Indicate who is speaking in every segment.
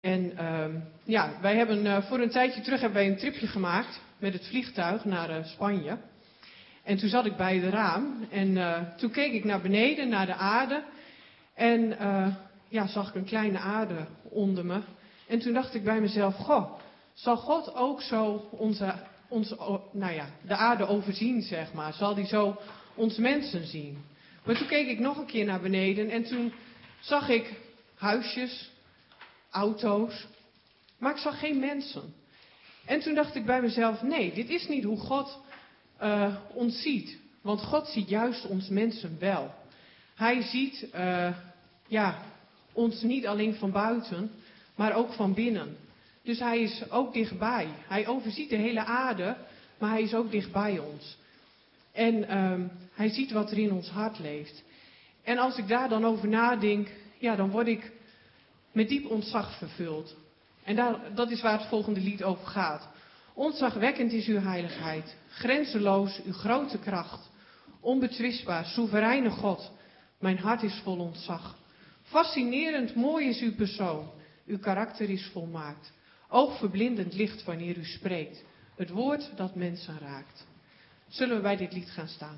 Speaker 1: En ja, wij hebben voor een tijdje terug hebben wij een tripje gemaakt met het vliegtuig naar Spanje. En toen zat ik bij het raam en toen keek ik naar beneden, naar de aarde. En ja, zag ik een kleine aarde onder me. En toen dacht ik bij mezelf, goh, zal God ook zo de aarde overzien, zeg maar. Zal die zo ons mensen zien? Maar toen keek ik nog een keer naar beneden en toen zag ik huisjes, auto's, maar ik zag geen mensen. En toen dacht ik bij mezelf, nee, dit is niet hoe God ons ziet. Want God ziet juist ons mensen wel. Hij ziet ons niet alleen van buiten, maar ook van binnen. Dus hij is ook dichtbij. Hij overziet de hele aarde, maar hij is ook dichtbij ons. En hij ziet wat er in ons hart leeft. En als ik daar dan over nadenk, ja, dan word ik met diep ontzag vervuld. En dat is waar het volgende lied over gaat. Ontzagwekkend is uw heiligheid, grenzeloos uw grote kracht. Onbetwistbaar, soevereine God, mijn hart is vol ontzag. Fascinerend mooi is uw persoon, uw karakter is volmaakt. Oogverblindend licht wanneer u spreekt, het woord dat mensen raakt. Zullen we bij dit lied gaan staan?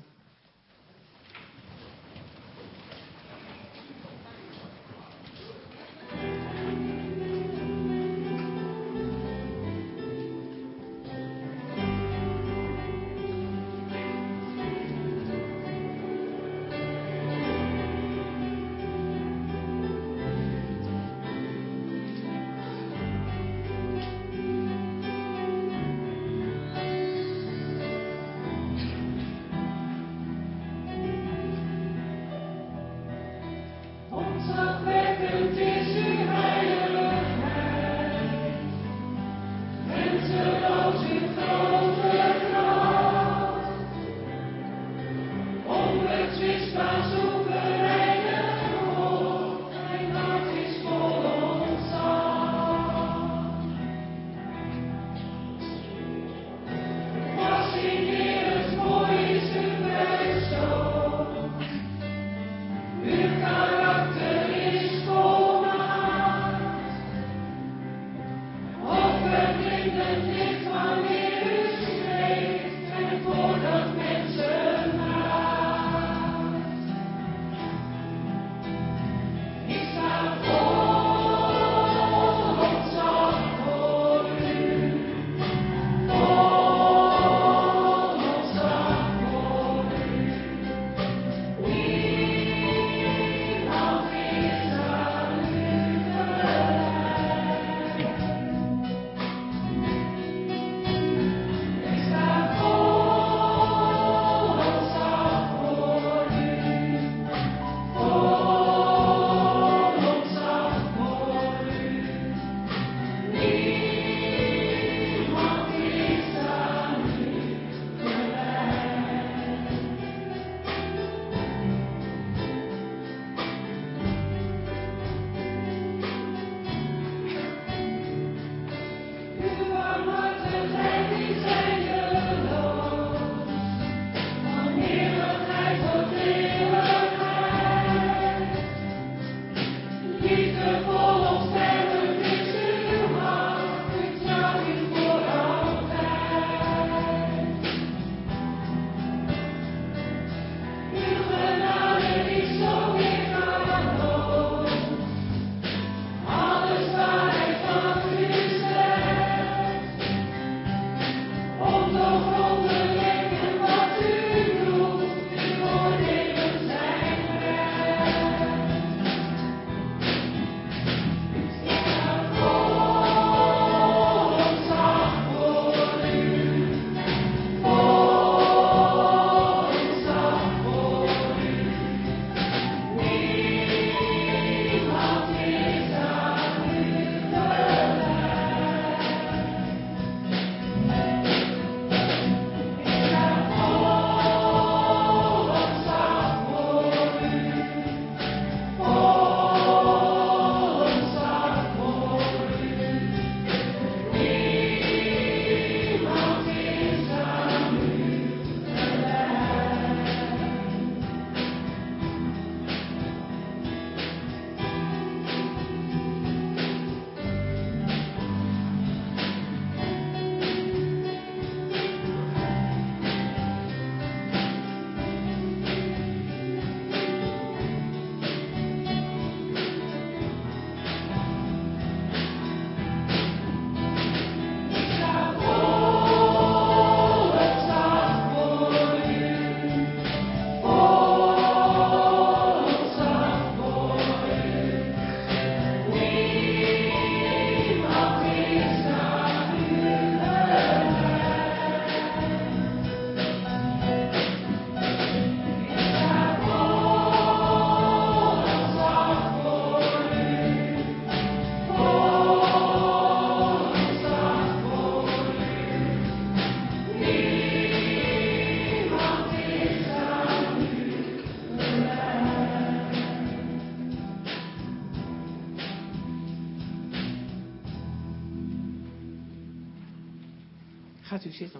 Speaker 1: Gaat u zitten.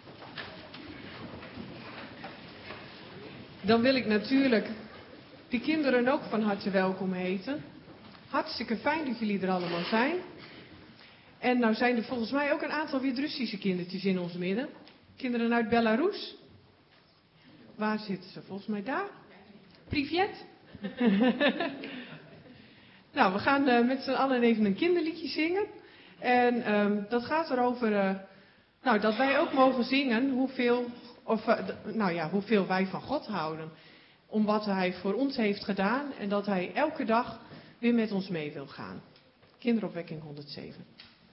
Speaker 1: Dan wil ik natuurlijk de kinderen ook van harte welkom heten. Hartstikke fijn dat jullie er allemaal zijn. En nou zijn er volgens mij ook een aantal Wit-Russische kindertjes in ons midden. Kinderen uit Belarus. Waar zitten ze? Volgens mij daar. Privet. Nou, we gaan met z'n allen even een kinderliedje zingen. En dat gaat erover dat wij ook mogen zingen hoeveel wij van God houden. Om wat Hij voor ons heeft gedaan en dat Hij elke dag weer met ons mee wil gaan. Kinderopwekking 107.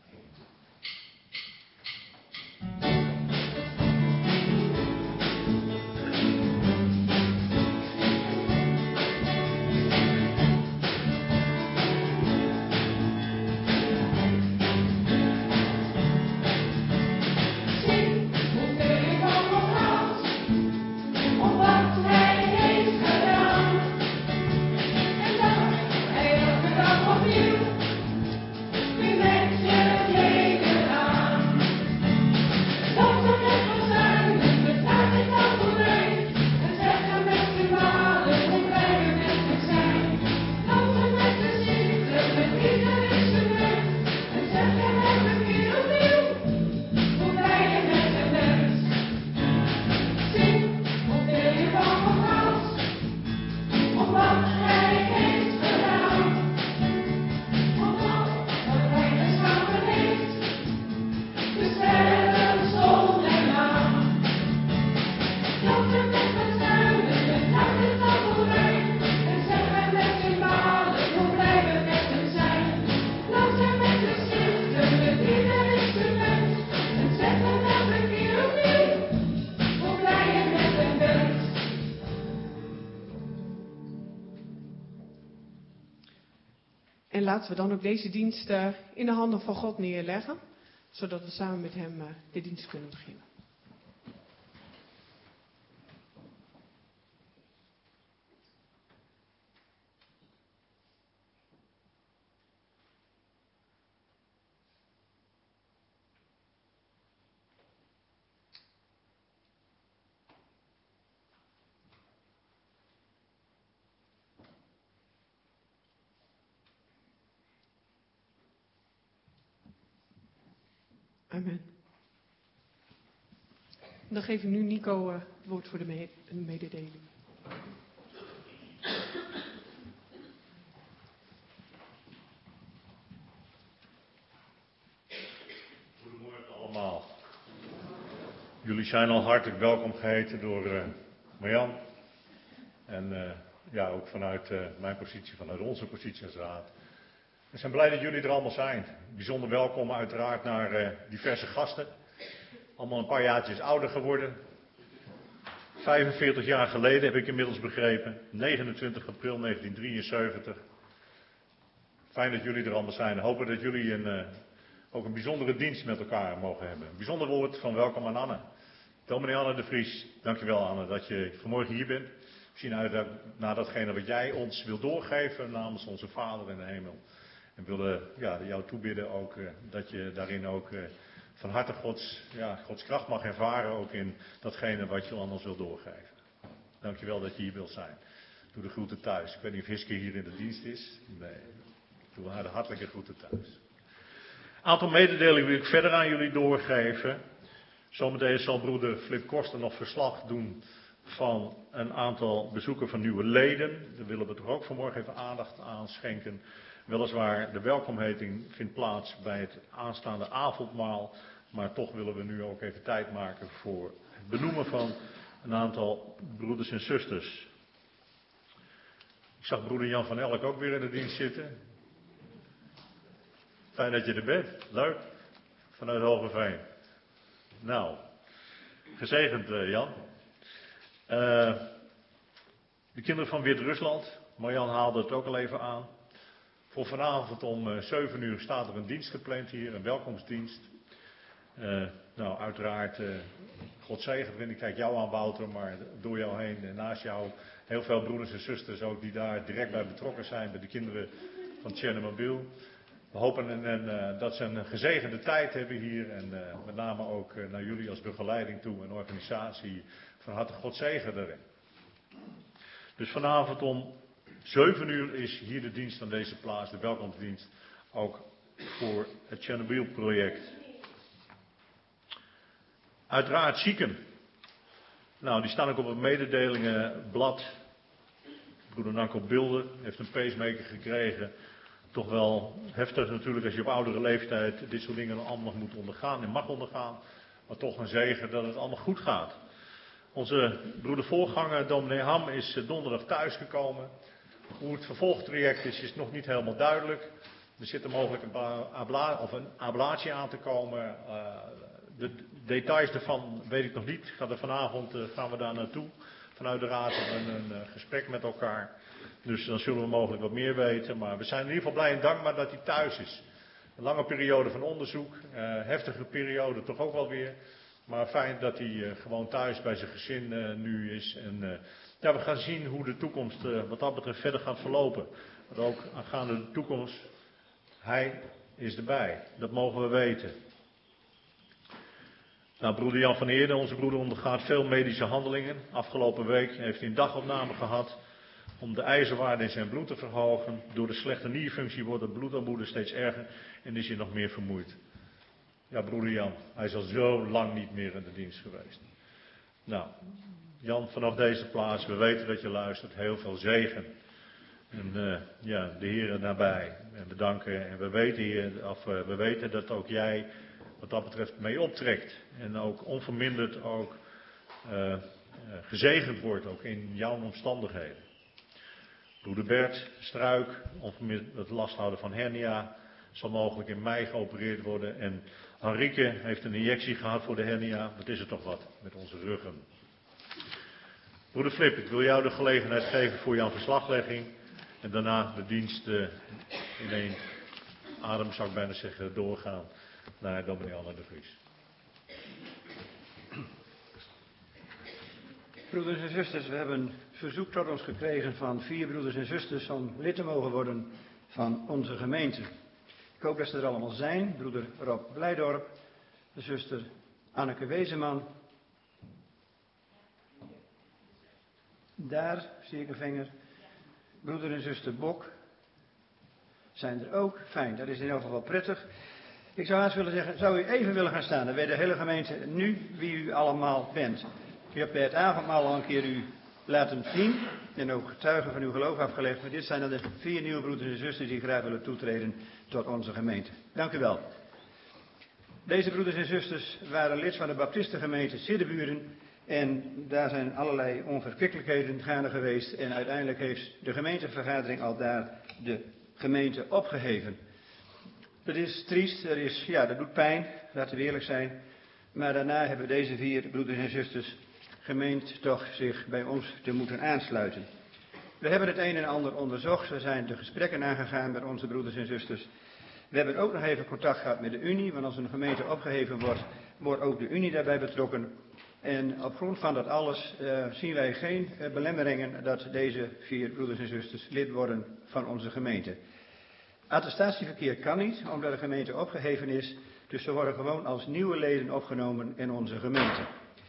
Speaker 1: En laten we dan ook deze dienst in de handen van God neerleggen, zodat we samen met Hem de dienst kunnen beginnen. Amen. Dan geef ik nu Nico het woord voor de mededeling.
Speaker 2: Goedemorgen allemaal. Jullie zijn al hartelijk welkom geheten door Marjan. En ook vanuit mijn positie, vanuit onze positie als raad. We zijn blij dat jullie er allemaal zijn. Bijzonder welkom uiteraard naar diverse gasten. Allemaal een paar jaartjes ouder geworden. 45 jaar geleden heb ik inmiddels begrepen. 29 april 1973. Fijn dat jullie er allemaal zijn. Hopen dat jullie ook een bijzondere dienst met elkaar mogen hebben. Een bijzonder woord van welkom aan Anne. Dominee Anne de Vries, dankjewel Anne dat je vanmorgen hier bent. We zien uit naar datgene wat jij ons wil doorgeven namens onze Vader in de hemel. En willen jou toebidden ook dat je daarin ook van harte Gods kracht mag ervaren. Ook in datgene wat je aan ons wil doorgeven. Dankjewel dat je hier wilt zijn. Doe de groeten thuis. Ik weet niet of Hiske hier in de dienst is. Nee. Doe haar de hartelijke groeten thuis. Een aantal mededelingen wil ik verder aan jullie doorgeven. Zometeen zal broeder Flip Koster nog verslag doen van een aantal bezoeken van nieuwe leden. Daar willen we toch ook vanmorgen even aandacht aan schenken. Weliswaar, de welkomheting vindt plaats bij het aanstaande avondmaal. Maar toch willen we nu ook even tijd maken voor het benoemen van een aantal broeders en zusters. Ik zag broeder Jan van Elk ook weer in de dienst zitten. Fijn dat je er bent. Leuk. Vanuit Hogeveen. Nou, gezegend Jan. De kinderen van Wit-Rusland. Marjan haalde het ook al even aan. Voor vanavond om 7 uur staat er een dienst gepland hier, een welkomstdienst. Uiteraard, God zegen erin. Ik kijk jou aan, Wouter, maar door jou heen en naast jou heel veel broeders en zusters ook die daar direct bij betrokken zijn, bij de kinderen van Tjernobyl. We hopen dat ze een gezegende tijd hebben hier. En met name ook naar jullie als begeleiding toe en organisatie. Van harte God zegen erin. Dus vanavond om 7 uur is hier de dienst aan deze plaats, de welkomstdienst, ook voor het Chernobyl-project. Uiteraard zieken. Nou, die staan ook op het mededelingenblad. Broeder Nanko Bilder heeft een pacemaker gekregen. Toch wel heftig natuurlijk als je op oudere leeftijd dit soort dingen allemaal moet ondergaan en mag ondergaan. Maar toch een zegen dat het allemaal goed gaat. Onze broeder voorganger, dominee Ham, is donderdag thuisgekomen. Hoe het vervolgtraject is nog niet helemaal duidelijk. Er zit er mogelijk een ablatie aan te komen. De details daarvan weet ik nog niet. Vanavond gaan we daar naartoe. Vanuit de raad een gesprek met elkaar. Dus dan zullen we mogelijk wat meer weten. Maar we zijn in ieder geval blij en dankbaar dat hij thuis is. Een lange periode van onderzoek. Heftige periode toch ook wel weer. Maar fijn dat hij gewoon thuis bij zijn gezin nu is. En ja, we gaan zien hoe de toekomst wat dat betreft verder gaat verlopen. Maar ook aangaande de toekomst. Hij is erbij. Dat mogen we weten. Nou, broeder Jan van Eerden, onze broeder, ondergaat veel medische handelingen. Afgelopen week heeft hij een dagopname gehad om de ijzerwaarde in zijn bloed te verhogen. Door de slechte nierfunctie wordt het bloedarmoede steeds erger en is hij nog meer vermoeid. Ja, broeder Jan, hij is al zo lang niet meer in de dienst geweest. Nou, Jan, vanaf deze plaats, we weten dat je luistert, heel veel zegen. En ja, de Heer er nabij. En we danken en we weten dat ook jij wat dat betreft mee optrekt. En ook onverminderd ook gezegend wordt, ook in jouw omstandigheden. Broeder Bert Struik, onverminderd het last houden van hernia, zal mogelijk in mei geopereerd worden. En Henrike heeft een injectie gehad voor de hernia. Wat is er toch wat met onze ruggen. Broeder Flip, ik wil jou de gelegenheid geven voor jouw verslaglegging. En daarna de dienst in één adem, zou ik bijna zeggen, doorgaan naar dominee Anne de Vries.
Speaker 3: Broeders en zusters, we hebben een verzoek tot ons gekregen van 4 broeders en zusters om lid te mogen worden van onze gemeente. Ik hoop dat ze er allemaal zijn. Broeder Rob Blijdorp, de zuster Anneke Wezeman. Daar zie ik een vinger. Broeder en zuster Bok zijn er ook. Fijn, dat is in ieder geval wel prettig. Ik zou haast willen zeggen, zou u even willen gaan staan? Dan weet de hele gemeente nu wie u allemaal bent. U hebt bij het avondmaal al een keer u laten zien en ook getuigen van uw geloof afgelegd. Maar dit zijn dan de 4 nieuwe broeders en zusters die graag willen toetreden tot onze gemeente. Dank u wel. Deze broeders en zusters waren lid van de baptistengemeente Siddeburen. En daar zijn allerlei onverkwikkelijkheden gaande geweest. En uiteindelijk heeft de gemeentevergadering al daar de gemeente opgeheven. Het is triest, dat doet pijn, laten we eerlijk zijn. Maar daarna hebben deze 4 broeders en zusters gemeend toch zich bij ons te moeten aansluiten. We hebben het een en ander onderzocht. We zijn de gesprekken aangegaan met onze broeders en zusters. We hebben ook nog even contact gehad met de Unie. Want als een gemeente opgeheven wordt, wordt ook de Unie daarbij betrokken. En op grond van dat alles zien wij geen belemmeringen dat deze 4 broeders en zusters lid worden van onze gemeente. Attestatieverkeer kan niet, omdat de gemeente opgeheven is. Dus ze worden gewoon als nieuwe leden opgenomen in onze gemeente.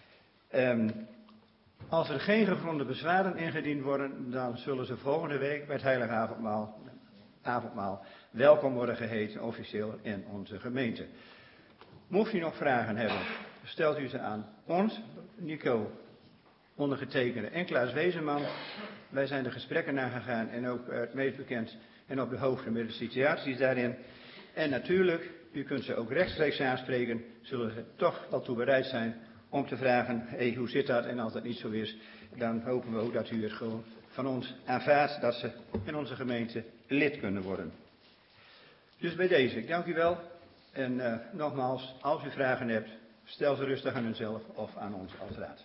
Speaker 3: Als er geen gegronde bezwaren ingediend worden, dan zullen ze volgende week bij het heilige avondmaal welkom worden geheten officieel in onze gemeente. Mocht u nog vragen hebben, stelt u ze aan ons, Nico, ondergetekende en Klaas Wezeman. Wij zijn de gesprekken nagegaan en ook het meest bekend en op de hoogte met de situaties daarin. En natuurlijk, u kunt ze ook rechtstreeks aanspreken, zullen ze toch wel toe bereid zijn om te vragen, hoe zit dat? En als dat niet zo is, dan hopen we ook dat u het gewoon van ons aanvaardt dat ze in onze gemeente lid kunnen worden. Dus bij deze, ik dank u wel. En nogmaals, als u vragen hebt, stel ze rustig aan uzelf of aan ons als raad.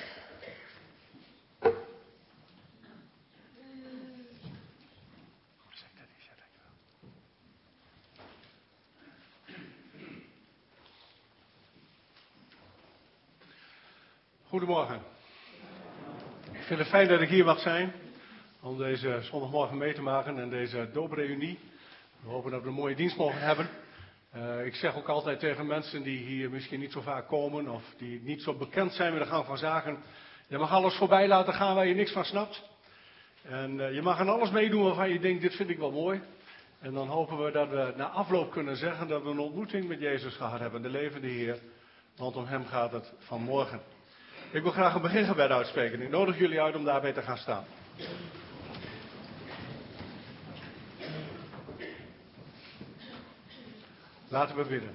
Speaker 4: Goedemorgen. Ik vind het fijn dat ik hier mag zijn om deze zondagmorgen mee te maken en deze doopreunie. We hopen dat we een mooie dienst mogen hebben. Ik zeg ook altijd tegen mensen die hier misschien niet zo vaak komen of die niet zo bekend zijn met de gang van zaken. Je mag alles voorbij laten gaan waar je niks van snapt. En je mag aan alles meedoen waarvan je denkt, dit vind ik wel mooi. En dan hopen we dat we na afloop kunnen zeggen dat we een ontmoeting met Jezus gehad hebben, de levende Heer. Want om hem gaat het vanmorgen. Ik wil graag een begingebed uitspreken. Ik nodig jullie uit om daarbij te gaan staan. Laten we bidden.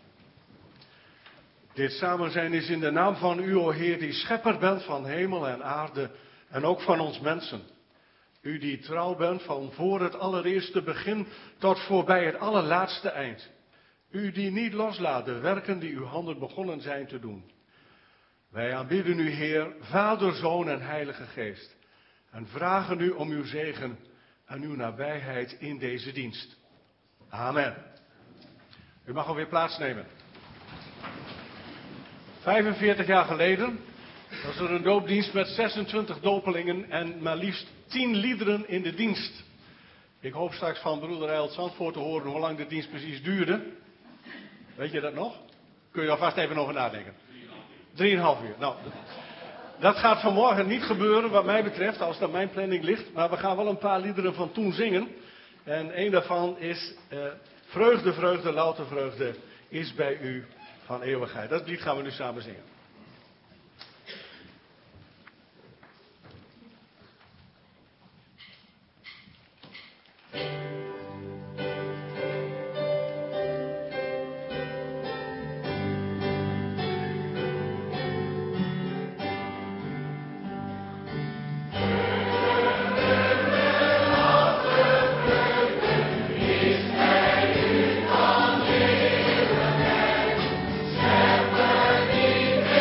Speaker 4: Dit samen zijn is in de naam van u, o Heer, die schepper bent van hemel en aarde en ook van ons mensen. U die trouw bent van voor het allereerste begin tot voorbij het allerlaatste eind. U die niet loslaat de werken die uw handen begonnen zijn te doen. Wij aanbidden u, Heer, Vader, Zoon en Heilige Geest. En vragen u om uw zegen en uw nabijheid in deze dienst. Amen. U mag alweer plaatsnemen. 45 jaar geleden was er een doopdienst met 26 dopelingen en maar liefst 10 liederen in de dienst. Ik hoop straks van broeder Eilt Zandvoort te horen hoe lang de dienst precies duurde. Weet je dat nog? Kun je alvast even over nadenken. 3,5 uur. Nou, dat gaat vanmorgen niet gebeuren wat mij betreft, als dat mijn planning ligt. Maar we gaan wel een paar liederen van toen zingen. En een daarvan is Vreugde, vreugde, louter vreugde is bij u van eeuwigheid. Dat lied gaan we nu samen zingen.
Speaker 5: Shepherd,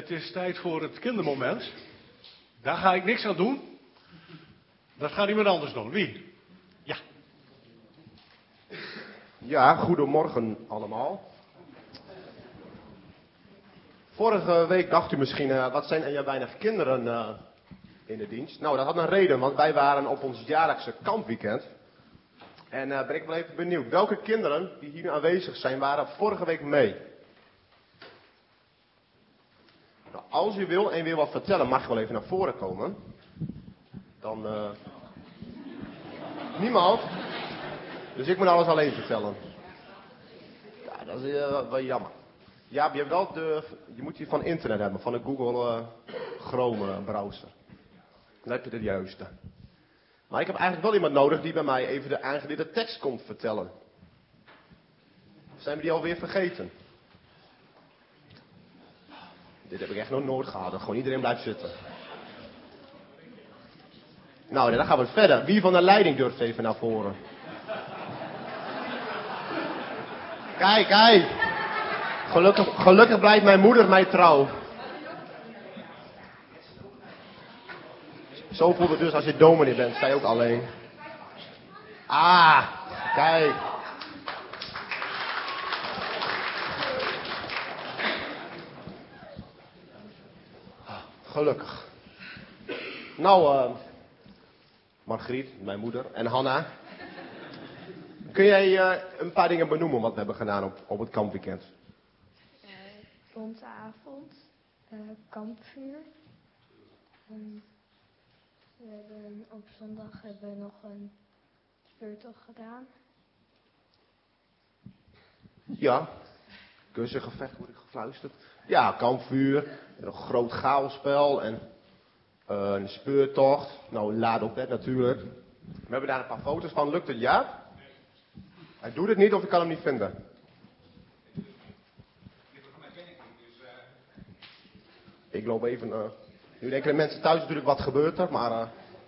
Speaker 4: het is tijd voor het kindermoment. Daar ga ik niks aan doen. Dat gaat iemand anders doen. Wie? Ja.
Speaker 5: Ja, goedemorgen allemaal. Vorige week dacht u misschien, wat zijn er ja weinig kinderen in de dienst? Nou, dat had een reden, want wij waren op ons jaarlijkse kampweekend. En ben ik wel even benieuwd, welke kinderen die hier aanwezig zijn, waren vorige week mee? Nou, als u wil en wil wat vertellen, mag je wel even naar voren komen. Dan, niemand. Dus ik moet alles alleen vertellen. Ja, dat is wel jammer. Ja, je moet die van internet hebben, van de Google Chrome browser. Dan heb je de juiste. Maar ik heb eigenlijk wel iemand nodig die bij mij even de aangeleerde tekst komt vertellen. Zijn we die alweer vergeten? Dit heb ik echt nog nooit gehad, dat gewoon iedereen blijft zitten. Nou, dan gaan we verder. Wie van de leiding durft even naar voren? Kijk. Gelukkig blijft mijn moeder mij trouw. Zo voelt het dus als je dominee bent, sta je ook alleen. Ah, kijk. Gelukkig. Nou, Margriet, mijn moeder, en Hanna. Kun jij een paar dingen benoemen wat we hebben gedaan op het kampweekend?
Speaker 6: Bonte avond, kampvuur. Op zondag hebben we nog een speurtocht gedaan.
Speaker 5: Ja, kussengevecht word ik gefluisterd. Ja, kampvuur, een groot chaosspel en een speurtocht. Nou, laat op bed natuurlijk. We hebben daar een paar foto's van. Lukt het, ja? Hij doet het niet of ik kan hem niet vinden. Ik loop even... Nu denken de mensen thuis natuurlijk wat gebeurt er, maar...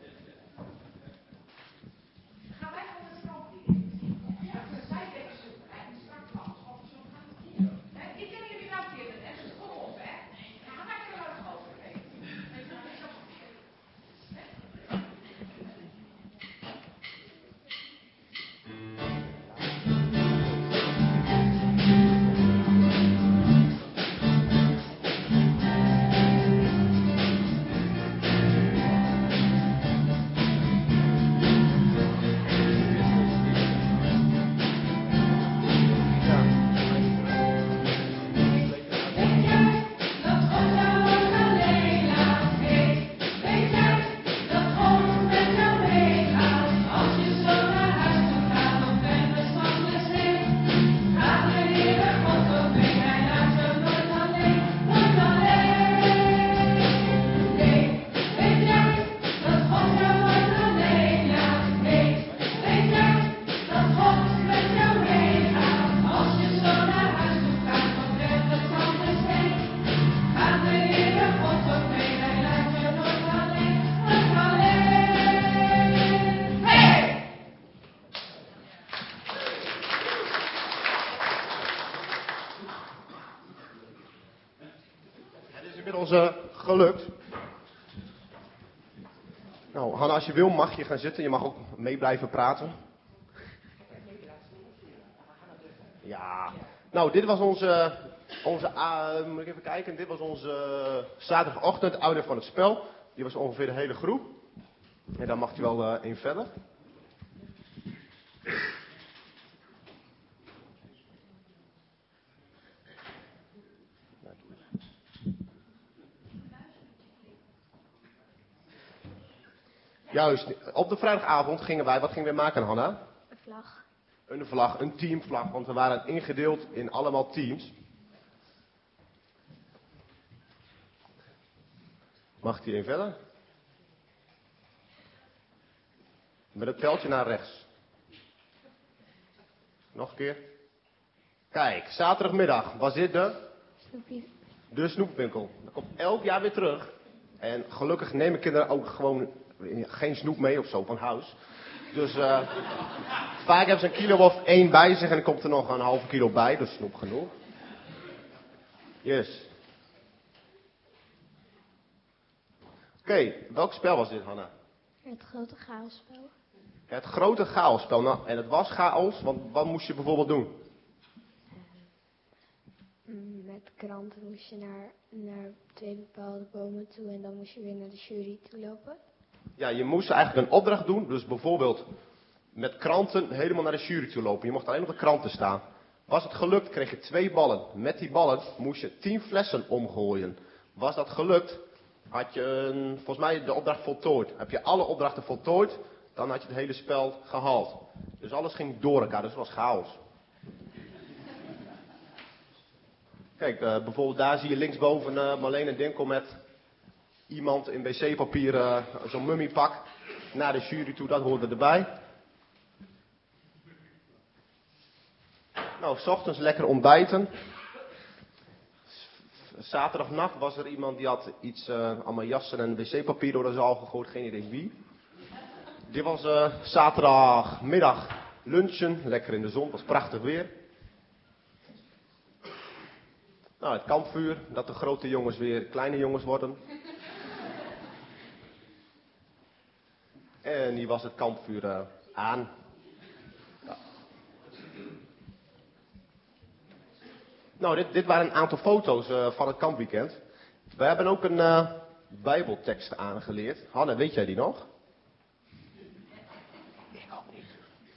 Speaker 5: Gelukt. Nou, Hanna, als je wil mag je gaan zitten. Je mag ook mee blijven praten. Ja. Nou, dit was onze moet ik even kijken. Dit was onze zaterdagochtend, ouder van het spel. Die was ongeveer de hele groep. En dan mag je wel in verder. Juist, op de vrijdagavond gingen wij, wat gingen we maken, Hanna?
Speaker 6: Een vlag.
Speaker 5: Een vlag, een teamvlag, want we waren ingedeeld in allemaal teams. Mag ik hierin verder? Met het pijltje naar rechts. Nog een keer. Kijk, zaterdagmiddag was dit de snoepwinkel. Dat komt elk jaar weer terug. En gelukkig nemen kinderen ook gewoon geen snoep mee of zo van huis. Dus vaak hebben ze een kilo of 1 bij zich en dan komt er nog een halve kilo bij. Dus snoep genoeg. Yes. Oké, welk spel was dit, Hanna?
Speaker 6: Het grote chaosspel.
Speaker 5: Het grote chaosspel. Nou, en het was chaos, want wat moest je bijvoorbeeld doen?
Speaker 6: Met kranten moest je naar 2 bepaalde bomen toe en dan moest je weer naar de jury toe lopen.
Speaker 5: Ja, je moest eigenlijk een opdracht doen. Dus bijvoorbeeld met kranten helemaal naar de jury toe lopen. Je mocht alleen op de kranten staan. Was het gelukt, kreeg je 2 ballen. Met die ballen moest je 10 flessen omgooien. Was dat gelukt, had je volgens mij de opdracht voltooid. Heb je alle opdrachten voltooid, dan had je het hele spel gehaald. Dus alles ging door elkaar, dus het was chaos. Kijk, bijvoorbeeld daar zie je linksboven Marleen en Dinkel met iemand in wc-papier, zo'n mummiepak, naar de jury toe, dat hoorde erbij. Nou, 's ochtends lekker ontbijten. Zaterdagnacht was er iemand die had iets, allemaal jassen en wc-papier door de zaal gegooid, geen idee wie. Dit was zaterdagmiddag lunchen, lekker in de zon, was prachtig weer. Nou, het kampvuur, dat de grote jongens weer kleine jongens worden. En die was het kampvuur aan. Ja. Nou, dit waren een aantal foto's van het kampweekend. We hebben ook een bijbeltekst aangeleerd. Hanne, weet jij die nog? Ik ook niet.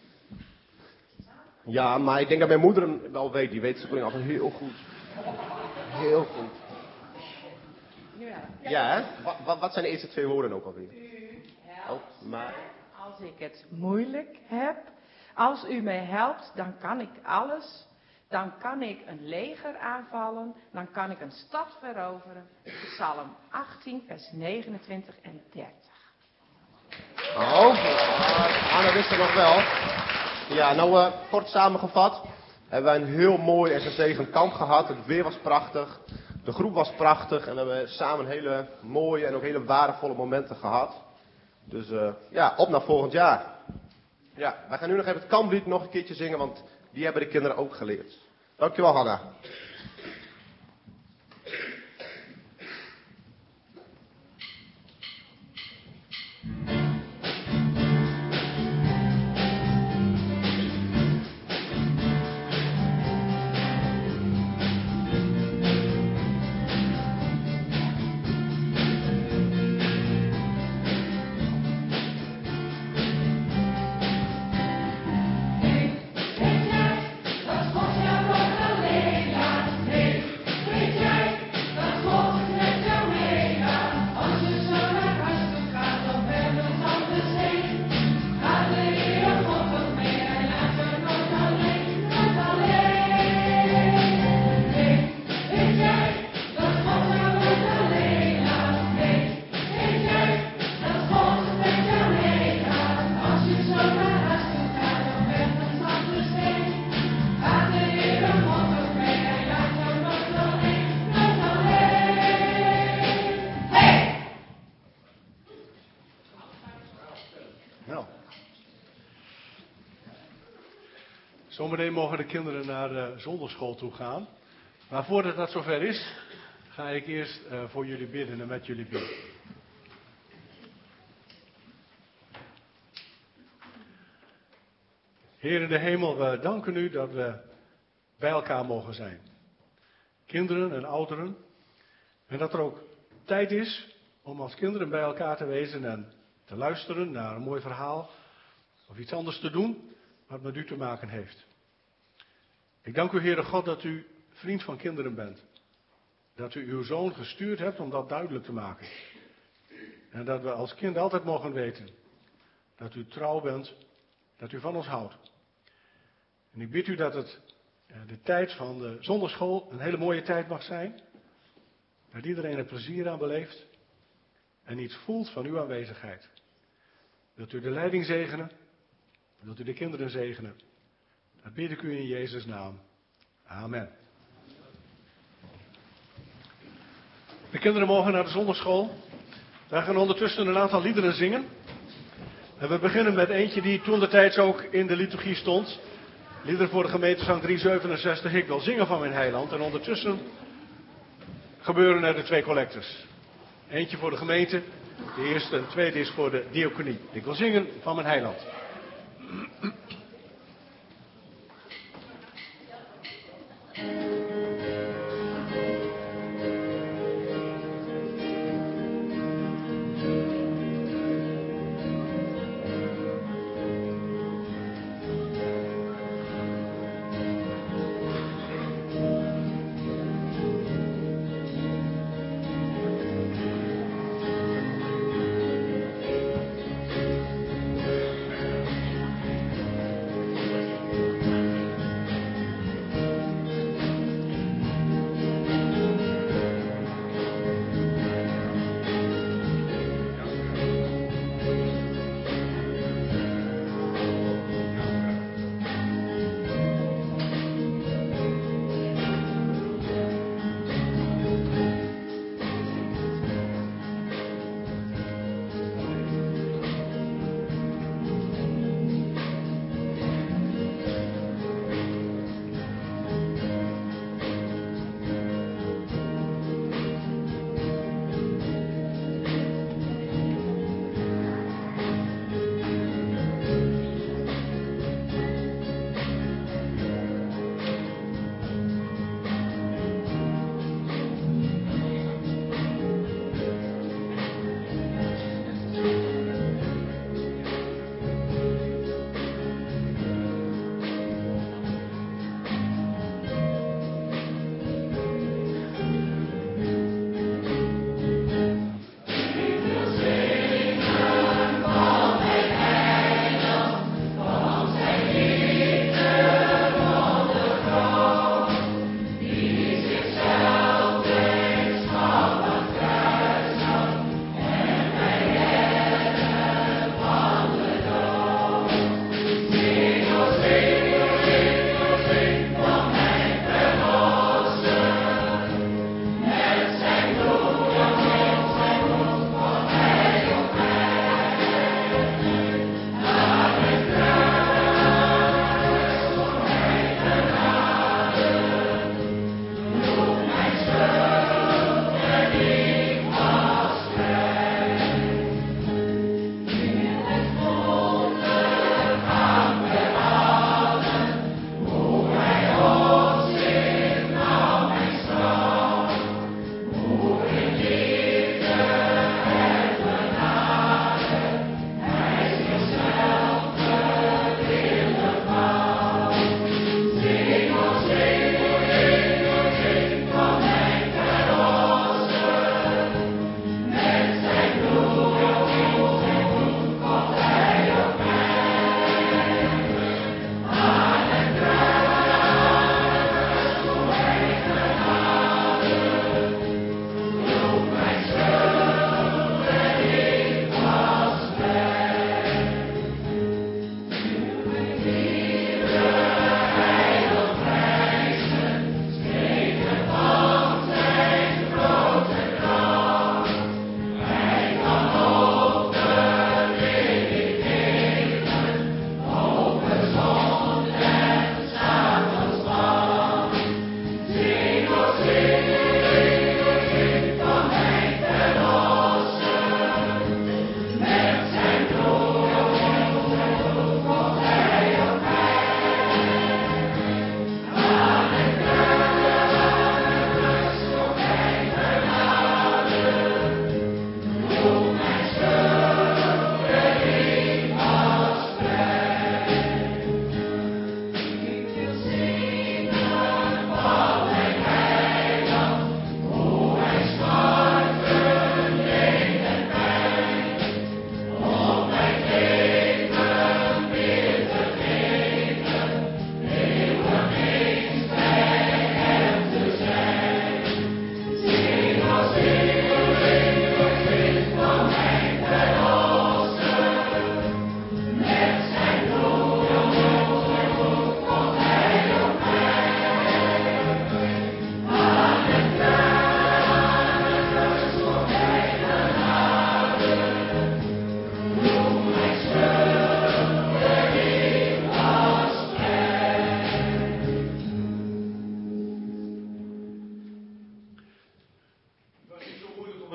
Speaker 5: Ja, maar ik denk dat mijn moeder hem wel weet. Die weet ze altijd heel goed. Heel goed. Ja, hè? Wat zijn de eerste 2 woorden ook alweer?
Speaker 7: Help
Speaker 5: maar...
Speaker 7: als ik het moeilijk heb. Als u mij helpt, dan kan ik alles. Dan kan ik een leger aanvallen. Dan kan ik een stad veroveren. Psalm 18, vers 29 en 30.
Speaker 5: Anna wist er nog wel. Ja, nou kort samengevat. Hebben wij een heel mooi en gezegend kamp gehad. Het weer was prachtig. De groep was prachtig. En we hebben samen hele mooie en ook hele waardevolle momenten gehad. Dus ja, op naar volgend jaar. Ja, wij gaan nu nog even het kamplied nog een keertje zingen. Want die hebben de kinderen ook geleerd. Dankjewel, Hanna.
Speaker 4: Zometeen mogen de kinderen naar de zondagschool toe gaan. Maar voordat dat zover is, ga ik eerst voor jullie bidden en met jullie bidden. Heer in de hemel, we danken u dat we bij elkaar mogen zijn. Kinderen en ouderen. En dat er ook tijd is om als kinderen bij elkaar te wezen en te luisteren naar een mooi verhaal. Of iets anders te doen wat met u te maken heeft. Ik dank u, Heere God, dat u vriend van kinderen bent. Dat u uw zoon gestuurd hebt om dat duidelijk te maken. En dat we als kind altijd mogen weten dat u trouw bent, dat u van ons houdt. En ik bid u dat het de tijd van de zondagschool een hele mooie tijd mag zijn. Dat iedereen er plezier aan beleeft en iets voelt van uw aanwezigheid. Wilt u de leiding zegenen? Wilt u de kinderen zegenen? Dat bid ik u in Jezus' naam. Amen. De kinderen mogen naar de zondagschool. Wij gaan ondertussen een aantal liederen zingen. En we beginnen met eentje die toentertijds ook in de liturgie stond. Liederen voor de gemeentezang 367. Ik wil zingen van mijn heiland. En ondertussen gebeuren er de 2 collectes. Eentje voor de gemeente De eerste en tweede is voor de diaconie. Ik wil zingen van mijn heiland.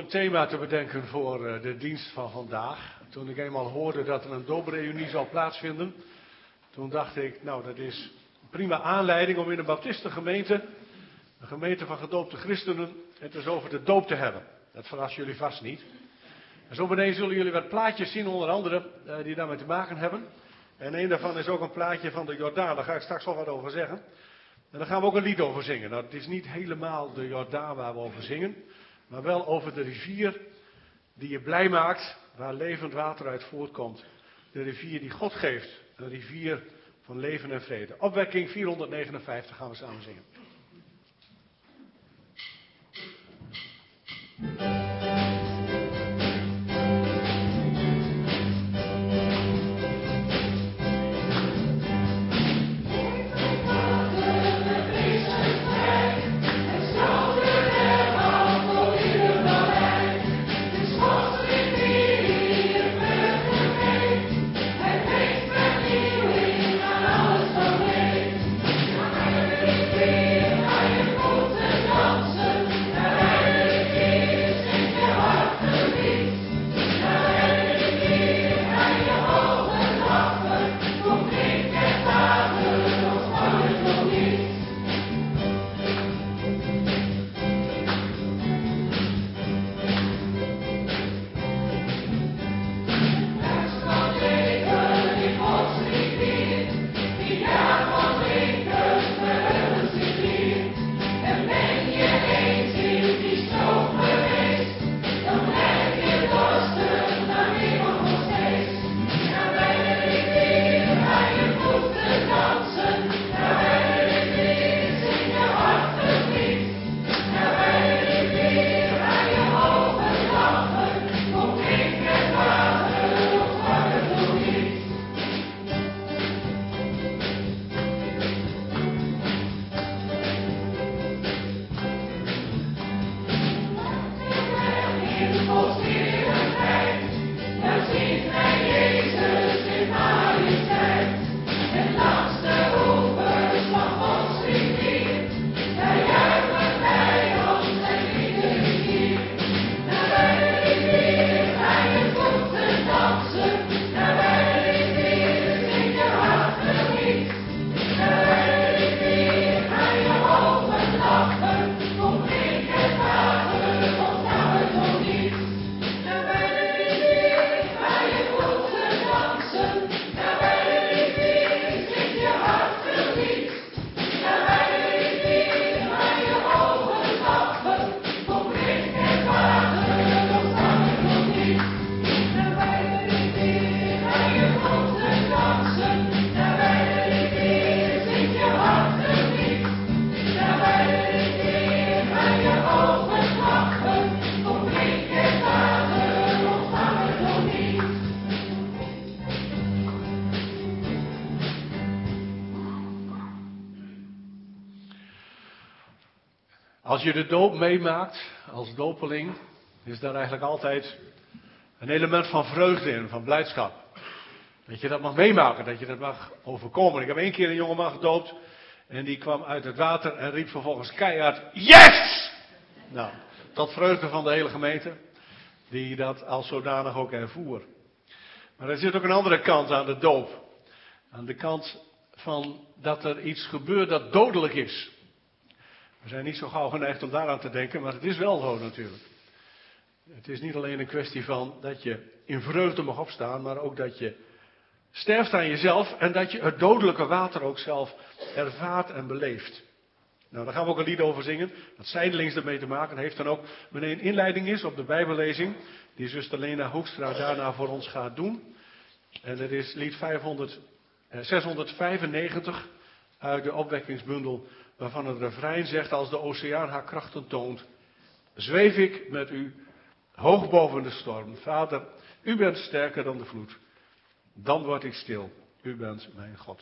Speaker 4: thema te bedenken voor de dienst van vandaag. Toen ik eenmaal hoorde dat er een doopreunie zou plaatsvinden, toen dacht ik, nou dat is een prima aanleiding om in een baptistengemeente, een gemeente van gedoopte christenen, het eens over de doop te hebben. Dat verrast jullie vast niet. En zo meteen zullen jullie wat plaatjes zien, onder andere, die daarmee te maken hebben. En een daarvan is ook een plaatje van de Jordaan, daar ga ik straks wel wat over zeggen. En daar gaan we ook een lied over zingen. Nou, het is niet helemaal de Jordaan waar we over zingen, maar wel over de rivier die je blij maakt, waar levend water uit voortkomt. De rivier die God geeft, een rivier van leven en vrede. Opwekking 459 gaan we samen zingen. Als je de doop meemaakt als dopeling, is daar eigenlijk altijd een element van vreugde in, van blijdschap. Dat je dat mag meemaken, dat je dat mag overkomen. Ik heb 1 keer een jongeman gedoopt en die kwam uit het water en riep vervolgens keihard, yes! Nou, tot vreugde van de hele gemeente, die dat als zodanig ook ervoer. Maar er zit ook een andere kant aan de doop. Aan de kant van dat er iets gebeurt dat dodelijk is. We zijn niet zo gauw geneigd om daaraan te denken, maar het is wel zo natuurlijk. Het is niet alleen een kwestie van dat je in vreugde mag opstaan, maar ook dat je sterft aan jezelf en dat je het dodelijke water ook zelf ervaart en beleeft. Nou, daar gaan we ook een lied over zingen, dat zijdelings ermee te maken heeft dan ook wanneer een inleiding is op de Bijbellezing, die zuster Lena Hoekstra daarna voor ons gaat doen. En dat is lied 695 uit de opwekkingsbundel, waarvan het refrein zegt, als de oceaan haar krachten toont, zweef ik met u hoog boven de storm. Vader, u bent sterker dan de vloed. Dan word ik stil. U bent mijn God.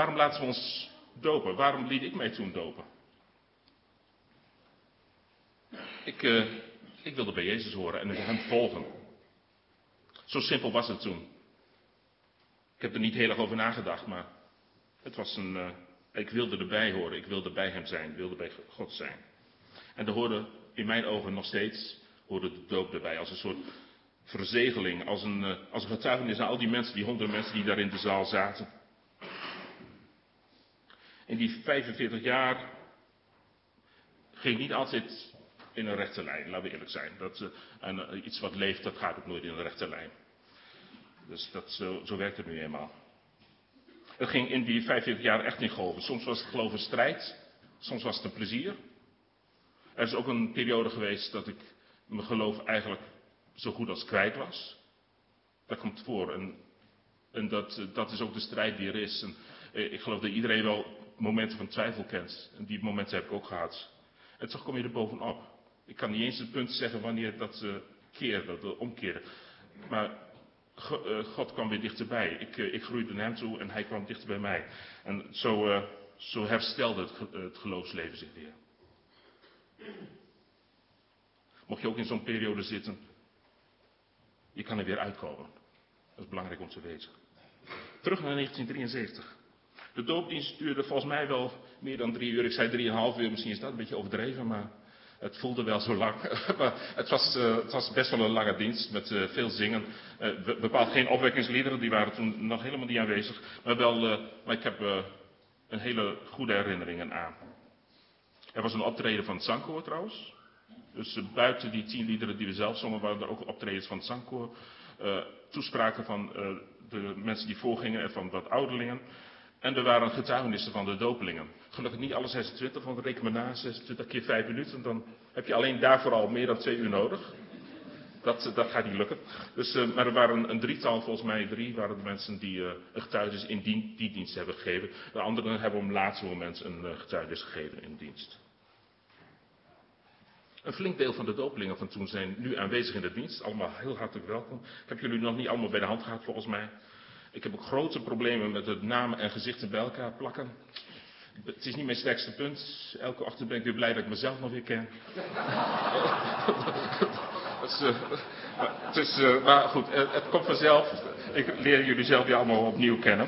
Speaker 8: Waarom laten we ons dopen? Waarom liet ik mij toen dopen? Ik wilde bij Jezus horen en hem volgen. Zo simpel was het toen. Ik heb er niet heel erg over nagedacht, maar het was ik wilde erbij horen, ik wilde bij hem zijn, ik wilde bij God zijn. En er hoorde in mijn ogen nog steeds, hoorde de doop erbij als een soort verzegeling, als een getuigenis aan al die mensen, die honderden mensen die daar in de zaal zaten. In die 45 jaar ging niet altijd in een rechte lijn, laten we eerlijk zijn. Iets wat leeft, dat gaat ook nooit in een rechte lijn. Dus zo werkt het nu eenmaal. Het ging in die 45 jaar echt in golven. Soms was het geloof een strijd, soms was het een plezier. Er is ook een periode geweest dat ik mijn geloof eigenlijk zo goed als kwijt was. Dat komt voor en dat is ook de strijd die er is. En ik geloof dat iedereen wel momenten van twijfel kent. En die momenten heb ik ook gehad. En toch kom je er bovenop. Ik kan niet eens het punt zeggen wanneer dat omkeerde. Maar God kwam weer dichterbij. Ik groeide naar hem toe en hij kwam dichter bij mij. En zo herstelde het geloofsleven zich weer. Mocht je ook in zo'n periode zitten, je kan er weer uitkomen. Dat is belangrijk om te weten. Terug naar 1973. De doopdienst duurde volgens mij wel meer dan 3 uur. Ik zei 3,5 uur, misschien is dat een beetje overdreven, maar het voelde wel zo lang. Maar het was best wel een lange dienst met veel zingen. Bepaald geen opwekkingsliederen, die waren toen nog helemaal niet aanwezig. Maar ik heb een hele goede herinneringen aan. Er was een optreden van het zangkoor trouwens. Dus buiten die 10 liederen die we zelf zongen, waren er ook optredens van het zangkoor. Toespraken van de mensen die voorgingen en van wat ouderlingen. En er waren getuigenissen van de dopelingen. Gelukkig niet alle 26, want reken maar na, 26 keer 5 minuten. Dan heb je alleen daarvoor al meer dan 2 uur nodig. Dat gaat niet lukken. Dus, maar er waren een drietal, volgens mij 3 waren de mensen die een getuigenis in die dienst hebben gegeven. De anderen hebben op het laatste moment een getuigenis gegeven in dienst. Een flink deel van de dopelingen van toen zijn nu aanwezig in de dienst. Allemaal heel hartelijk welkom. Ik heb jullie nog niet allemaal bij de hand gehad volgens mij. Ik heb ook grote problemen met het namen en gezichten bij elkaar plakken. Het is niet mijn sterkste punt. Elke ochtend ben ik weer blij dat ik mezelf nog weer ken. Maar goed, het komt vanzelf. Ik leer jullie zelf weer allemaal opnieuw kennen.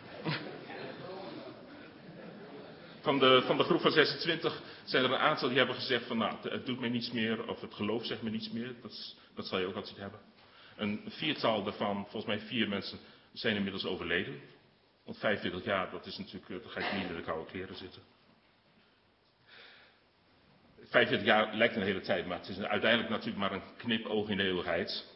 Speaker 8: Van de groep van 26 zijn er een aantal die hebben gezegd van nou, het doet me niets meer, of het geloof zegt me niets meer. Dat zal je ook altijd hebben. Een 4-tal daarvan, volgens mij 4 mensen, zijn inmiddels overleden. Want 45 jaar, dat is natuurlijk, dan ga je niet in de koude kleren zitten. 45 jaar lijkt een hele tijd, maar het is uiteindelijk natuurlijk maar een knipoog in de eeuwigheid.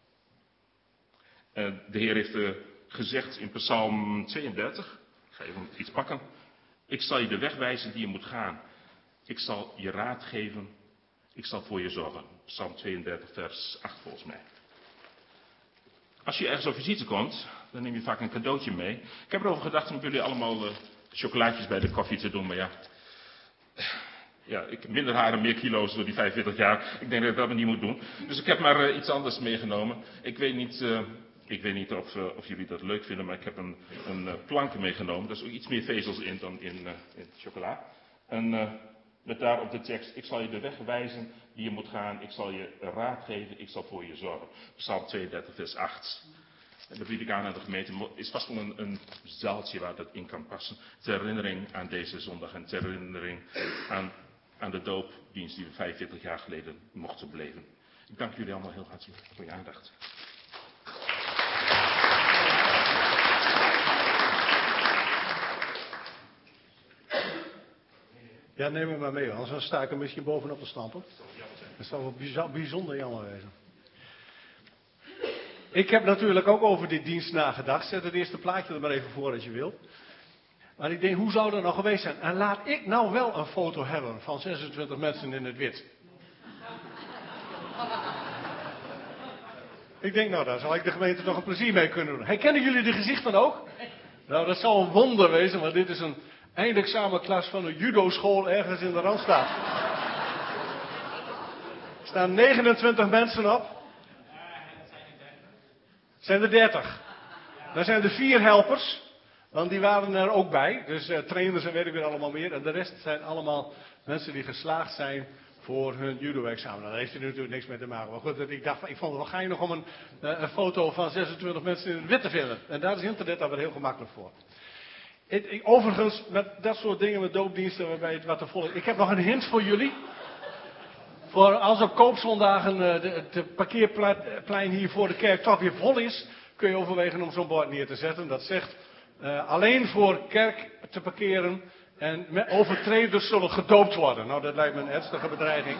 Speaker 8: De Heer heeft gezegd in Psalm 32, ik ga even iets pakken. Ik zal je de weg wijzen die je moet gaan. Ik zal je raad geven. Ik zal voor je zorgen. Psalm 32 vers 8 volgens mij. Als je ergens op visite komt, dan neem je vaak een cadeautje mee. Ik heb erover gedacht om jullie allemaal chocolaatjes bij de koffie te doen, maar ja, ik heb minder haar en meer kilo's door die 45 jaar. Ik denk dat ik dat niet moet doen. Dus ik heb maar iets anders meegenomen. Ik weet niet of jullie dat leuk vinden, maar ik heb een plank meegenomen. Daar is ook iets meer vezels in dan in chocola. En met daarop de tekst, ik zal je de weg wijzen die je moet gaan. Ik zal je raad geven, ik zal voor je zorgen. Psalm 32 vers 8. En dat bied ik aan de gemeente. Is vast wel een zaaltje waar dat in kan passen. Ter herinnering aan deze zondag en ter herinnering aan de doopdienst die we 45 jaar geleden mochten beleven. Ik dank jullie allemaal heel hartelijk voor je aandacht.
Speaker 4: Ja, neem me maar mee, anders dan sta ik er misschien bovenop te stampen. Dat zou wel bijzonder jammer wezen. Ik heb natuurlijk ook over die dienst nagedacht. Zet het eerste plaatje er maar even voor als je wilt. Maar ik denk, hoe zou dat nou geweest zijn? En laat ik nou wel een foto hebben van 26 mensen in het wit. Ik denk, nou, daar zal ik de gemeente nog een plezier mee kunnen doen. Herkennen jullie de gezichten ook? Nou, dat zal een wonder wezen, want dit is een eindexamenklas van een judo-school ergens in de Randstad. Er staan 29 mensen op. Zijn er 30. Dan zijn er 4 helpers. Want die waren er ook bij. Dus trainers en weet ik weer allemaal meer. En de rest zijn allemaal mensen die geslaagd zijn voor hun judo-examen. Daar heeft hij natuurlijk niks mee te maken. Maar goed, ik vond het wel geinig om een foto van 26 mensen in het wit te vinden. En daar is internet dan weer heel gemakkelijk voor. Overigens, met dat soort dingen, met doopdiensten, waarbij het wat te vol is. Ik heb nog een hint voor jullie. Voor als op koopzondagen het parkeerplein hier voor de kerk toch weer vol is, kun je overwegen om zo'n bord neer te zetten. Dat zegt alleen voor kerk te parkeren en overtreders zullen gedoopt worden. Nou, dat lijkt me een ernstige bedreiging.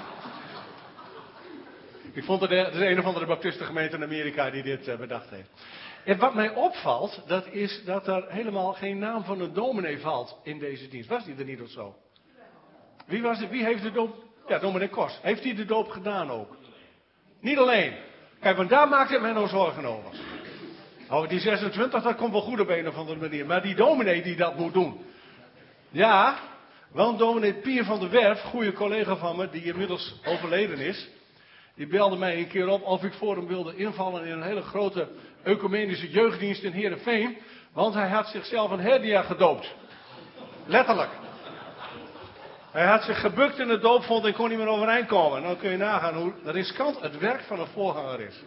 Speaker 4: Ik vond het is een of andere baptistengemeente in Amerika die dit bedacht heeft. En wat mij opvalt, dat is dat er helemaal geen naam van een dominee valt in deze dienst. Was die er niet of zo? Wie was het? Wie heeft de doop? Ja, dominee Kors. Heeft hij de doop gedaan ook? Niet alleen. Kijk, want daar maakt het mij nou zorgen over. Oh, die 26, dat komt wel goed op een of andere manier. Maar die dominee die dat moet doen. Ja, want dominee Pier van der Werf, goede collega van me, die inmiddels overleden is. Die belde mij een keer op of ik voor hem wilde invallen in een hele grote ecumenische jeugddienst in Heerenveen. Want hij had zichzelf een hernia gedoopt. Letterlijk. Hij had zich gebukt in de doopvond en kon niet meer overeind komen. En dan kun je nagaan hoe riskant het werk van een voorganger is.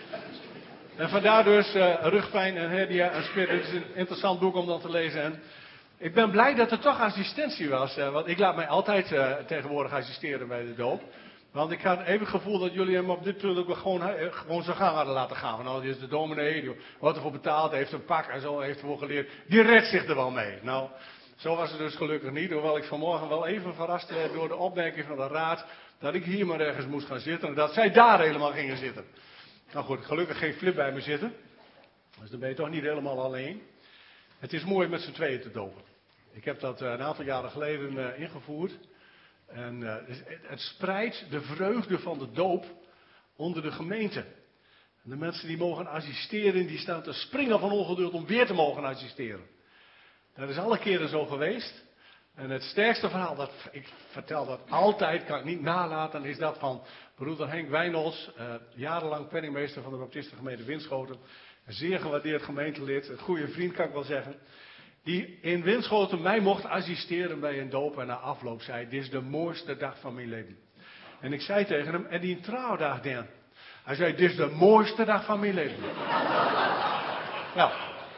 Speaker 4: En vandaar dus rugpijn en hernia en spit. Het is een interessant boek om dan te lezen. En ik ben blij dat er toch assistentie was. Want ik laat mij altijd tegenwoordig assisteren bij de doop. Want ik had even het gevoel dat jullie hem op dit punt ook gewoon zijn gang hadden laten gaan. Nou, die is de dominee, die wordt ervoor betaald, heeft een pak en zo, heeft ervoor geleerd. Die redt zich er wel mee. Nou, zo was het dus gelukkig niet. Hoewel ik vanmorgen wel even verrast werd door de opmerking van de raad dat ik hier maar ergens moest gaan zitten. En dat zij daar helemaal gingen zitten. Nou goed, gelukkig geen Flip bij me zitten. Dus dan ben je toch niet helemaal alleen. Het is mooi met z'n tweeën te dopen. Ik heb dat een aantal jaren geleden ingevoerd. En het spreidt de vreugde van de doop onder de gemeente. En de mensen die mogen assisteren, die staan te springen van ongeduld om weer te mogen assisteren. Dat is alle keren zo geweest. En het sterkste verhaal, ik vertel dat altijd, kan ik niet nalaten, is dat van broeder Henk Wijnolds, jarenlang penningmeester van de Baptistengemeente Winschoten. Een zeer gewaardeerd gemeentelid, een goede vriend kan ik wel zeggen. Die in Winschoten mij mocht assisteren bij een doop en na afloop zei, dit is de mooiste dag van mijn leven. En ik zei tegen hem, en die trouwdag dan? Hij zei, dit is de mooiste dag van mijn leven. Nou,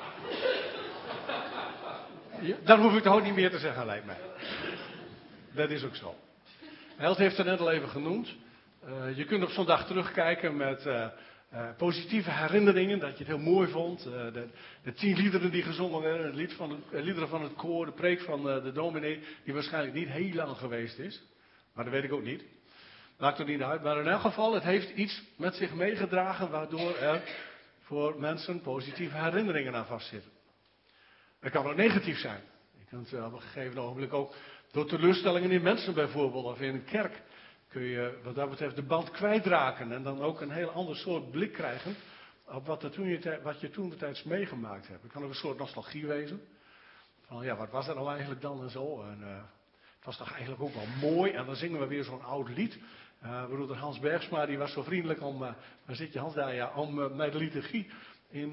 Speaker 4: dan hoef ik het ook niet meer te zeggen, lijkt mij. Dat is ook zo. Held heeft het net al even genoemd. Je kunt op zo'n dag terugkijken met positieve herinneringen, dat je het heel mooi vond. De 10 liederen die gezongen werden, liederen van het koor, de preek van de dominee, die waarschijnlijk niet heel lang geweest is. Maar dat weet ik ook niet. Maakt er niet uit. Maar in elk geval, het heeft iets met zich meegedragen waardoor er voor mensen positieve herinneringen aan vastzitten. Het kan ook negatief zijn. Je kunt op een gegeven ogenblik ook door teleurstellingen in mensen bijvoorbeeld, of in een kerk, kun je wat dat betreft de band kwijtraken en dan ook een heel ander soort blik krijgen op wat je toen destijds meegemaakt hebt. Het kan ook een soort nostalgie wezen. Van ja, wat was er nou eigenlijk dan en zo. En het was toch eigenlijk ook wel mooi. En dan zingen we weer zo'n oud lied. Broeder Hans Bergsma, die was zo vriendelijk om, waar zit je Hans daar, ja, om mij de liturgie in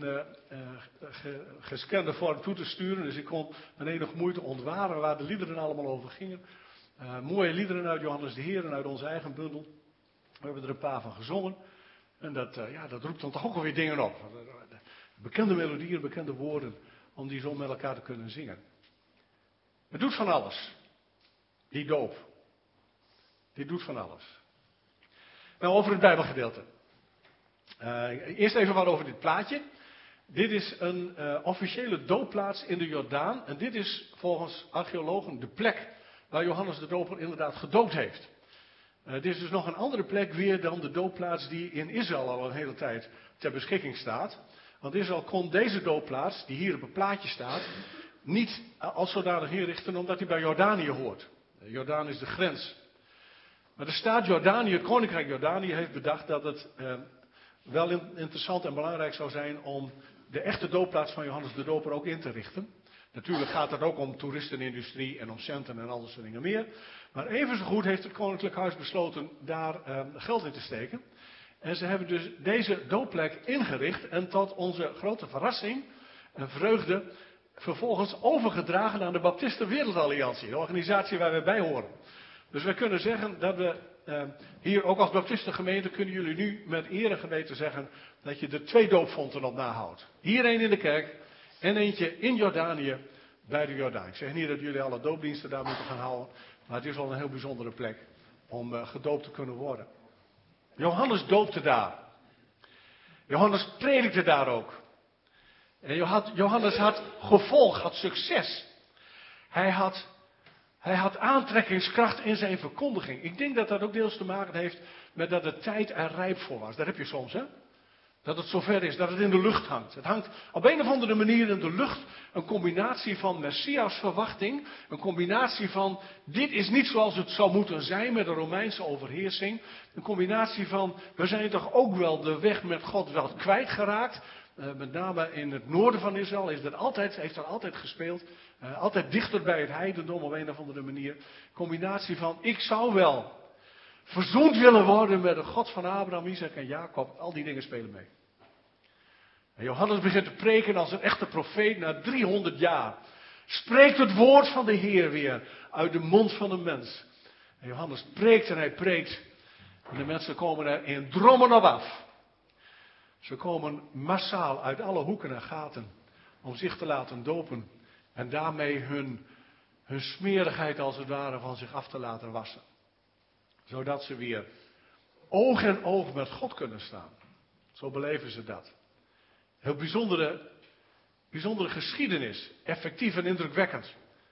Speaker 4: gescande vorm toe te sturen. Dus ik kon met enige moeite ontwaren waar de liederen allemaal over gingen. Mooie liederen uit Johannes de Heer en uit onze eigen bundel. We hebben er een paar van gezongen. En dat roept dan toch ook alweer dingen op. Bekende melodieën, bekende woorden, om die zo met elkaar te kunnen zingen. Het doet van alles. Die doop. Dit doet van alles. Nou, over het Bijbelgedeelte. Eerst even wat over dit plaatje. Dit is een officiële doopplaats in de Jordaan. En dit is volgens archeologen de plek waar Johannes de Doper inderdaad gedoopt heeft. Dit is dus nog een andere plek weer dan de doopplaats die in Israël al een hele tijd ter beschikking staat. Want Israël kon deze doopplaats, die hier op het plaatje staat, niet als zodanig inrichten omdat hij bij Jordanië hoort. Jordaan is de grens. Maar de staat Jordanië, het koninkrijk Jordanië, heeft bedacht dat het wel interessant en belangrijk zou zijn om de echte doopplaats van Johannes de Doper ook in te richten. Natuurlijk gaat het ook om toeristenindustrie en om centen en al dat soort dingen meer. Maar even zo goed heeft het Koninklijk Huis besloten daar geld in te steken. En ze hebben dus deze doopplek ingericht. En tot onze grote verrassing en vreugde vervolgens overgedragen aan de Baptisten Wereldalliantie, de organisatie waar we bij horen. Dus wij kunnen zeggen dat we hier ook als Baptistengemeente kunnen jullie nu met eer geweten zeggen dat je er 2 doopfonten op nahoudt. Hier één in de kerk en eentje in Jordanië bij de Jordaan. Ik zeg niet dat jullie alle doopdiensten daar moeten gaan houden, maar het is wel een heel bijzondere plek om gedoopt te kunnen worden. Johannes doopte daar. Johannes predikte daar ook. En Johannes had gevolg, had succes. Hij had aantrekkingskracht in zijn verkondiging. Ik denk dat dat ook deels te maken heeft met dat de tijd er rijp voor was. Dat heb je soms, hè? Dat het zover is, dat het in de lucht hangt. Het hangt op een of andere manier in de lucht. Een combinatie van Messiasverwachting. Een combinatie van, dit is niet zoals het zou moeten zijn met de Romeinse overheersing. Een combinatie van, we zijn toch ook wel de weg met God wel kwijtgeraakt. Met name in het noorden van Israël heeft dat altijd gespeeld. Altijd dichter bij het heidendom op een of andere manier. Combinatie van, ik zou wel verzoend willen worden met de God van Abraham, Isaac en Jacob. Al die dingen spelen mee. En Johannes begint te preken als een echte profeet na 300 jaar. Spreekt het woord van de Heer weer uit de mond van een mens. En Johannes preekt en hij preekt. En de mensen komen er in drommen op af. Ze komen massaal uit alle hoeken en gaten om zich te laten dopen. En daarmee hun smerigheid als het ware van zich af te laten wassen. Zodat ze weer oog in oog met God kunnen staan. Zo beleven ze dat. Heel bijzondere geschiedenis. Effectief en indrukwekkend.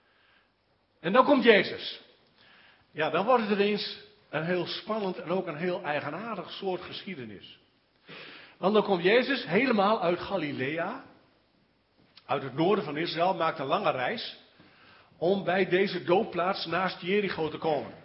Speaker 4: En dan komt Jezus. Ja, dan wordt het ineens een heel spannend en ook een heel eigenaardig soort geschiedenis. Want dan komt Jezus helemaal uit Galilea. Uit het noorden van Israël. Maakt een lange reis. Om bij deze doopplaats naast Jericho te komen.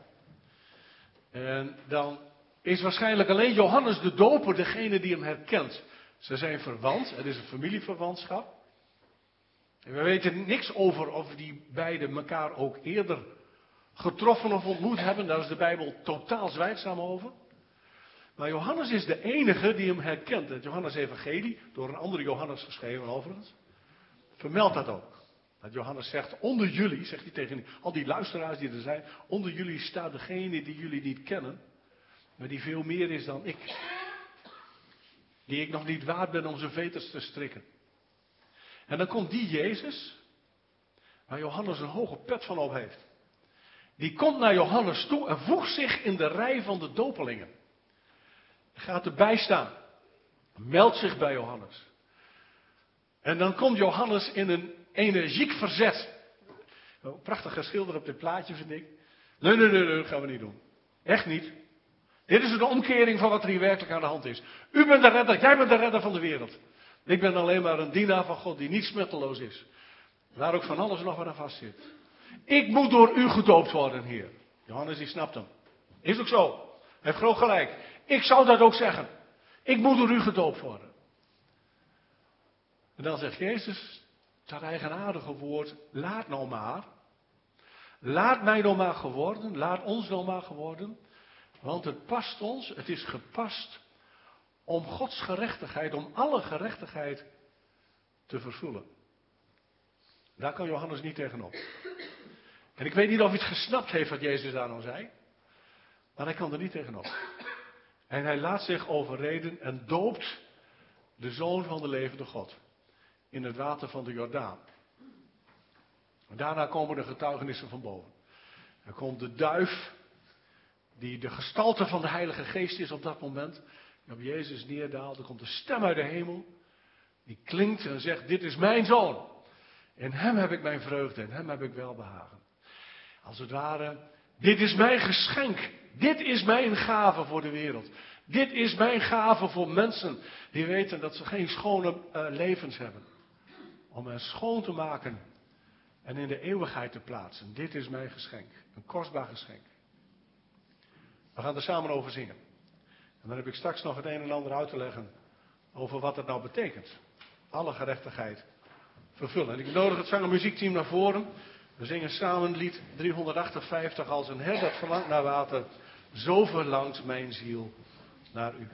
Speaker 4: En dan is waarschijnlijk alleen Johannes de Doper degene die hem herkent. Ze zijn verwant, het is een familieverwantschap. En we weten niks over of die beiden elkaar ook eerder getroffen of ontmoet hebben. Daar is de Bijbel totaal zwijgzaam over. Maar Johannes is de enige die hem herkent. Het Johannes-evangelie, door een andere Johannes geschreven overigens, vermeldt dat ook. Dat Johannes zegt, onder jullie, zegt hij tegen al die luisteraars die er zijn, onder jullie staat degene die jullie niet kennen, maar die veel meer is dan ik. Die ik nog niet waard ben om zijn veters te strikken. En dan komt die Jezus, waar Johannes een hoge pet van op heeft. Die komt naar Johannes toe en voegt zich in de rij van de dopelingen. Gaat erbij staan. Meldt zich bij Johannes. En dan komt Johannes in een energiek verzet. Prachtig geschilderd op dit plaatje, vind ik. Nee, dat gaan we niet doen. Echt niet. Dit is de omkering van wat er hier werkelijk aan de hand is. U bent de redder, jij bent de redder van de wereld. Ik ben alleen maar een dienaar van God die niet smetteloos is. Waar ook van alles nog wat aan vast zit. Ik moet door u gedoopt worden, Heer. Johannes die snapt hem. Is ook zo. Hij heeft groot gelijk. Ik zou dat ook zeggen. Ik moet door u gedoopt worden. En dan zegt Jezus, dat eigenaardige woord, laat nou maar. Laat mij nou maar geworden, laat ons nou maar geworden. Want het past ons, het is gepast om Gods gerechtigheid, om alle gerechtigheid te vervullen. Daar kan Johannes niet tegenop. En ik weet niet of hij het gesnapt heeft wat Jezus daar nou zei. Maar hij kan er niet tegenop. En hij laat zich overreden en doopt de Zoon van de levende God. In het water van de Jordaan. En daarna komen de getuigenissen van boven. Er komt de duif, die de gestalte van de Heilige Geest is op dat moment. Die op Jezus neerdaalt. Er komt een stem uit de hemel. Die klinkt en zegt, dit is mijn Zoon. In hem heb ik mijn vreugde, in hem heb ik welbehagen. Als het ware, dit is mijn geschenk. Dit is mijn gave voor de wereld. Dit is mijn gave voor mensen die weten dat ze geen schone levens hebben. Om hen schoon te maken en in de eeuwigheid te plaatsen. Dit is mijn geschenk. Een kostbaar geschenk. We gaan er samen over zingen. En dan heb ik straks nog het een en ander uit te leggen over wat het nou betekent. Alle gerechtigheid vervullen. En ik nodig het zang- en muziekteam naar voren. We zingen samen lied 358. Als een herder verlangt naar water, zo verlangt mijn ziel naar u.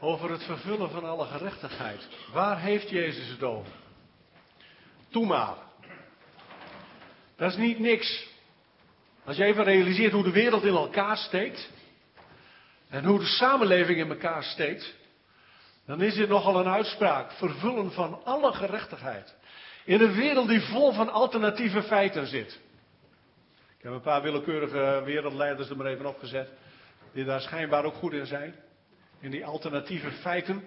Speaker 4: over het vervullen van alle gerechtigheid. Waar heeft Jezus het over? Toe maar. Dat is niet niks. Als je even realiseert hoe de wereld in elkaar steekt. En hoe de samenleving in elkaar steekt. Dan is dit nogal een uitspraak. Vervullen van alle gerechtigheid. In een wereld die vol van alternatieve feiten zit. Ik heb een paar willekeurige wereldleiders er maar even opgezet. Die daar schijnbaar ook goed in zijn. In die alternatieve feiten.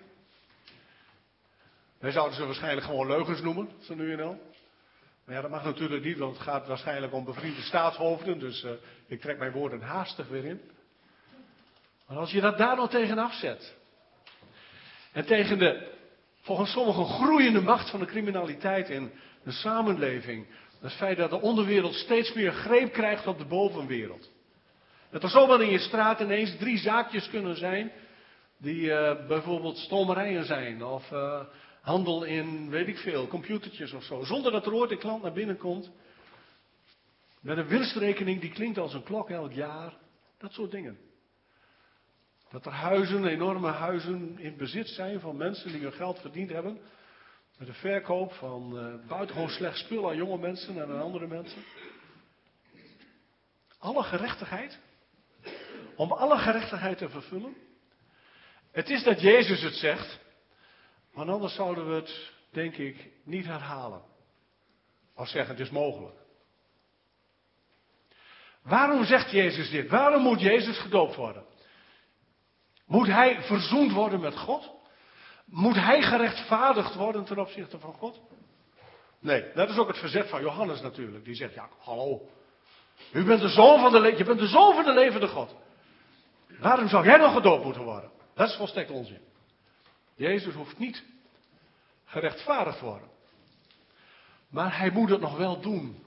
Speaker 4: Wij zouden ze waarschijnlijk gewoon leugens noemen. Zo nu en dan. Maar ja, dat mag natuurlijk niet. Want het gaat waarschijnlijk om bevriende staatshoofden. Dus ik trek mijn woorden haastig weer in. Maar als je dat daar nog tegenaf zet. En tegen de, volgens sommigen, groeiende macht van de criminaliteit in de samenleving. Het feit dat de onderwereld steeds meer greep krijgt op de bovenwereld. Dat er zomaar in je straat ineens 3 zaakjes kunnen zijn. Die bijvoorbeeld stomerijen zijn. Of handel in, weet ik veel, computertjes of zo. Zonder dat er ooit een klant naar binnen komt. Met een winstrekening die klinkt als een klok elk jaar. Dat soort dingen. Dat er huizen, enorme huizen in bezit zijn van mensen die hun geld verdiend hebben. Met de verkoop van buitengewoon slecht spul aan jonge mensen en aan andere mensen. Alle gerechtigheid. Om alle gerechtigheid te vervullen. Het is dat Jezus het zegt. Maar anders zouden we het, denk ik, niet herhalen. Of zeggen, het is mogelijk. Waarom zegt Jezus dit? Waarom moet Jezus gedoopt worden? Moet hij verzoend worden met God? Moet hij gerechtvaardigd worden ten opzichte van God? Nee, dat is ook het verzet van Johannes natuurlijk. Die zegt, ja, hallo. Je bent de zoon van de levende God. Waarom zou jij nog gedoopt moeten worden? Dat is volstrekt onzin. Jezus hoeft niet gerechtvaardigd te worden. Maar hij moet het nog wel doen.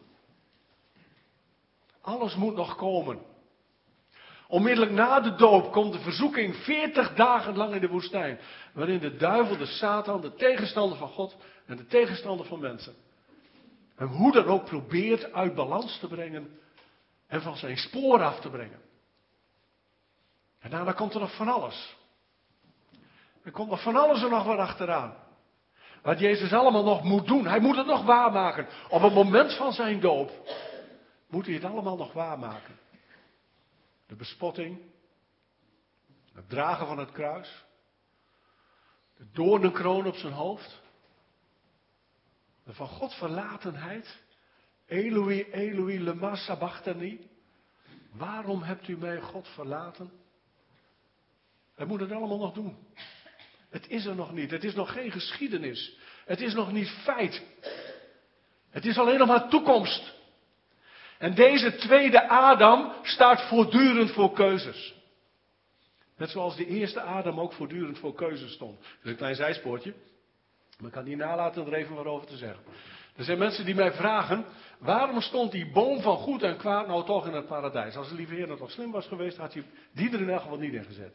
Speaker 4: Alles moet nog komen. Onmiddellijk na de doop komt de verzoeking 40 dagen lang in de woestijn. Waarin de duivel, de Satan, de tegenstander van God en de tegenstander van mensen. En hoe dan ook probeert uit balans te brengen en van zijn spoor af te brengen. En daarna komt er nog van alles. Er komt nog van alles er nog wat achteraan. Wat Jezus allemaal nog moet doen. Hij moet het nog waarmaken. Op het moment van zijn doop moet hij het allemaal nog waarmaken. De bespotting. Het dragen van het kruis. De doornenkroon op zijn hoofd. De van God verlatenheid. Eloi, Eloi, lema sabachthani. Waarom hebt u mij, God, verlaten? Hij moet het allemaal nog doen. Het is er nog niet. Het is nog geen geschiedenis. Het is nog niet feit. Het is alleen nog maar toekomst. En deze tweede Adam staat voortdurend voor keuzes. Net zoals de eerste Adam ook voortdurend voor keuzes stond. Dat is een klein zijspoortje. Maar ik kan niet nalaten er even wat over te zeggen. Er zijn mensen die mij vragen, waarom stond die boom van goed en kwaad nou toch in het paradijs? Als de lieve Heer nog toch slim was geweest, had hij die er in elk geval niet in gezet.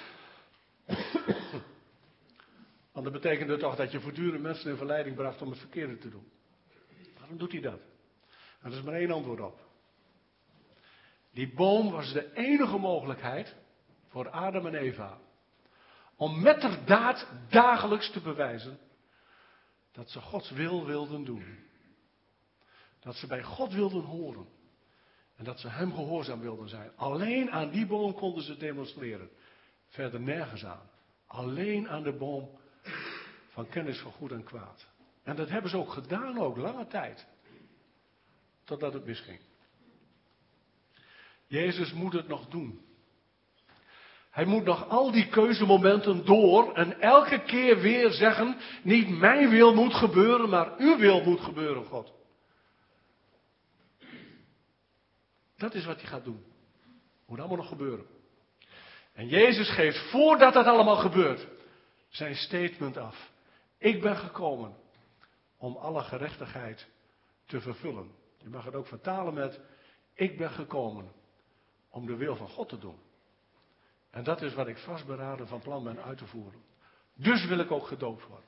Speaker 4: Want dat betekende toch dat je voortdurend mensen in verleiding bracht om het verkeerde te doen. Waarom doet hij dat? En er is maar één antwoord op. Die boom was de enige mogelijkheid voor Adam en Eva. Om met de daad dagelijks te bewijzen dat ze Gods wil wilden doen. Dat ze bij God wilden horen. En dat ze hem gehoorzaam wilden zijn. Alleen aan die boom konden ze demonstreren. Verder nergens aan. Alleen aan de boom van kennis van goed en kwaad. En dat hebben ze ook gedaan, ook lange tijd. Totdat het misging. Jezus moet het nog doen. Hij moet nog al die keuzemomenten door en elke keer weer zeggen, niet mijn wil moet gebeuren, maar uw wil moet gebeuren, God. Dat is wat hij gaat doen. Moet allemaal nog gebeuren. En Jezus geeft, voordat dat allemaal gebeurt, zijn statement af. Ik ben gekomen om alle gerechtigheid te vervullen. Je mag het ook vertalen met, ik ben gekomen om de wil van God te doen. En dat is wat ik vastberaden van plan ben uit te voeren. Dus wil ik ook gedoopt worden.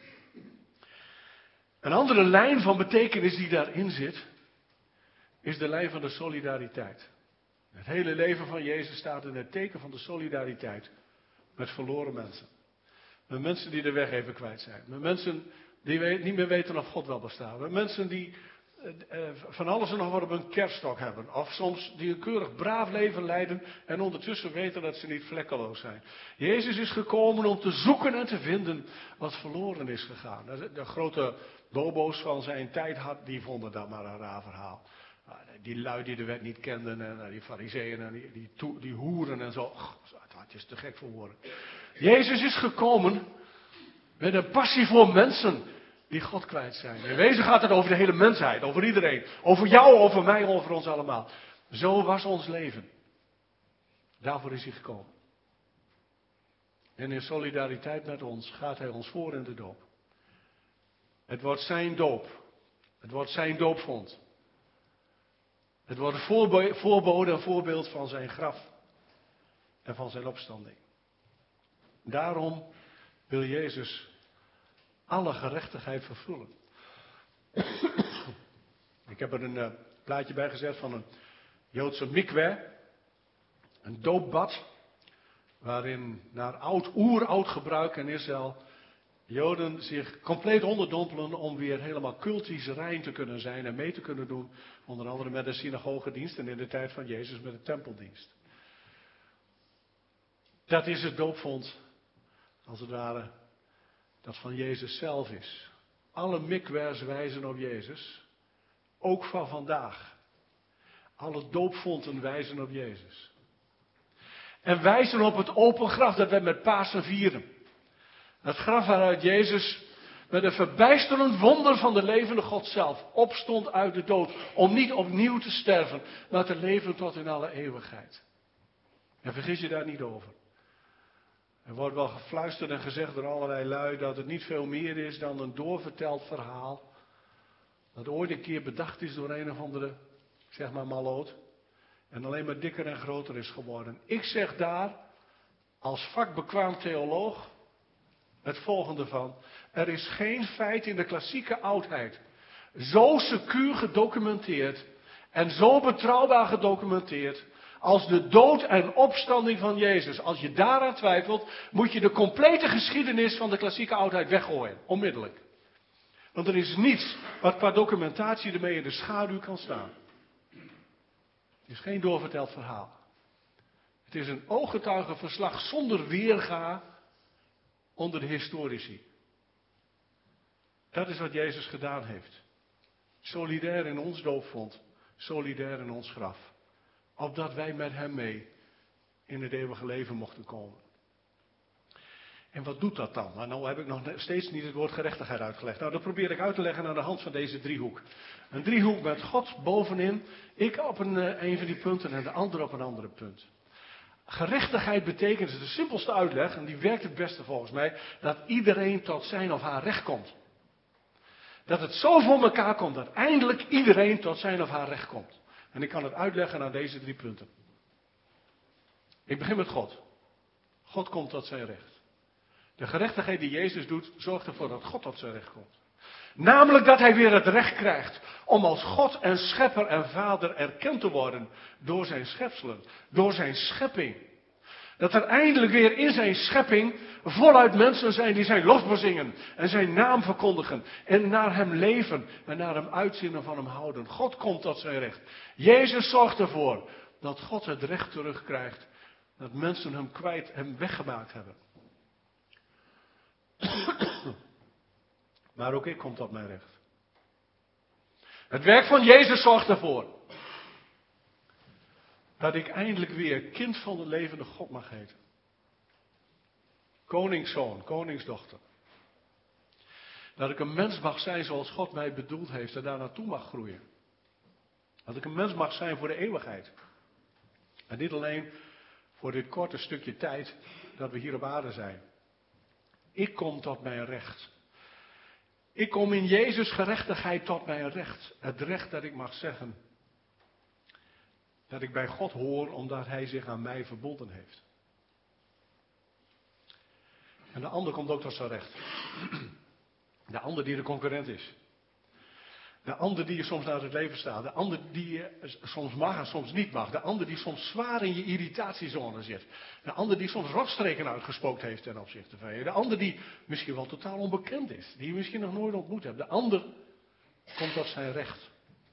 Speaker 4: Een andere lijn van betekenis die daarin zit, is de lijn van de solidariteit. Het hele leven van Jezus staat in het teken van de solidariteit met verloren mensen. Met mensen die de weg even kwijt zijn. Met mensen die niet meer weten of God wel bestaat. Met mensen die van alles en nog wat op een kerststok hebben. Of soms die een keurig braaf leven leiden en ondertussen weten dat ze niet vlekkeloos zijn. Jezus is gekomen om te zoeken en te vinden wat verloren is gegaan. De grote bobo's van zijn tijd die vonden dat maar een raar verhaal. Die lui die de wet niet kenden en die fariseeën en die hoeren en zo. Het is te gek voor woorden. Jezus is gekomen met een passie voor mensen die God kwijt zijn. In wezen gaat het over de hele mensheid, over iedereen. Over jou, over mij, over ons allemaal. Zo was ons leven. Daarvoor is hij gekomen. En in solidariteit met ons gaat hij ons voor in de doop. Het wordt zijn doop. Het wordt zijn doopvond. Het wordt een voorbode en voorbeeld van zijn graf. En van zijn opstanding. Daarom wil Jezus alle gerechtigheid vervullen. Ik heb er een plaatje bij gezet van een Joodse mikwe. Een doopbad. Waarin naar oeroud gebruik in Israël Joden zich compleet onderdompelen om weer helemaal cultisch rein te kunnen zijn en mee te kunnen doen. Onder andere met de synagogedienst en in de tijd van Jezus met de tempeldienst. Dat is het doopvond, als het ware, dat van Jezus zelf is. Alle mikwers wijzen op Jezus, ook van vandaag. Alle doopvonden wijzen op Jezus. En wijzen op het open graf dat wij met Pasen vieren. Het graf waaruit Jezus met een verbijsterend wonder van de levende God zelf opstond uit de dood. Om niet opnieuw te sterven, maar te leven tot in alle eeuwigheid. En vergis je daar niet over. Er wordt wel gefluisterd en gezegd door allerlei lui dat het niet veel meer is dan een doorverteld verhaal. Dat ooit een keer bedacht is door een of andere, zeg maar malloot. En alleen maar dikker en groter is geworden. Ik zeg daar, als vakbekwaam theoloog, het volgende van. Er is geen feit in de klassieke oudheid zo secuur gedocumenteerd en zo betrouwbaar gedocumenteerd als de dood en opstanding van Jezus. Als je daaraan twijfelt, moet je de complete geschiedenis van de klassieke oudheid weggooien. Onmiddellijk. Want er is niets wat qua documentatie ermee in de schaduw kan staan. Het is geen doorverteld verhaal. Het is een ooggetuigenverslag zonder weerga onder de historici. Dat is wat Jezus gedaan heeft. Solidair in ons doopvond, solidair in ons graf. Opdat wij met hem mee in het eeuwige leven mochten komen. En wat doet dat dan? Nou heb ik nog steeds niet het woord gerechtigheid uitgelegd. Nou, dat probeer ik uit te leggen aan de hand van deze driehoek. Een driehoek met God bovenin, ik op een van die punten en de ander op een andere punt. Gerechtigheid betekent, het is de simpelste uitleg, en die werkt het beste volgens mij, dat iedereen tot zijn of haar recht komt. Dat het zo voor elkaar komt dat eindelijk iedereen tot zijn of haar recht komt. En ik kan het uitleggen aan deze 3 punten. Ik begin met God. God komt tot zijn recht. De gerechtigheid die Jezus doet, zorgt ervoor dat God tot zijn recht komt. Namelijk dat hij weer het recht krijgt om als God en schepper en vader erkend te worden door zijn schepselen, door zijn schepping. Dat er eindelijk weer in zijn schepping voluit mensen zijn die zijn lof bezingen en zijn naam verkondigen en naar hem leven en naar hem uitzien en van hem houden. God komt tot zijn recht. Jezus zorgt ervoor dat God het recht terugkrijgt, dat mensen hem weggemaakt hebben. Maar ook ik kom tot mijn recht. Het werk van Jezus zorgt ervoor dat ik eindelijk weer kind van de levende God mag heten. Koningszoon, koningsdochter. Dat ik een mens mag zijn zoals God mij bedoeld heeft en daar naartoe mag groeien. Dat ik een mens mag zijn voor de eeuwigheid. En niet alleen voor dit korte stukje tijd dat we hier op aarde zijn. Ik kom tot mijn recht. Ik kom in Jezus' gerechtigheid tot mijn recht. Het recht dat ik mag zeggen dat ik bij God hoor omdat hij zich aan mij verbonden heeft. En de ander komt ook tot zijn recht. De ander die de concurrent is. De ander die je soms naar het leven staat. De ander die je soms mag en soms niet mag. De ander die soms zwaar in je irritatiezone zit. De ander die soms rotstreken uitgespookt heeft ten opzichte van je. De ander die misschien wel totaal onbekend is. Die je misschien nog nooit ontmoet hebt. De ander komt tot zijn recht.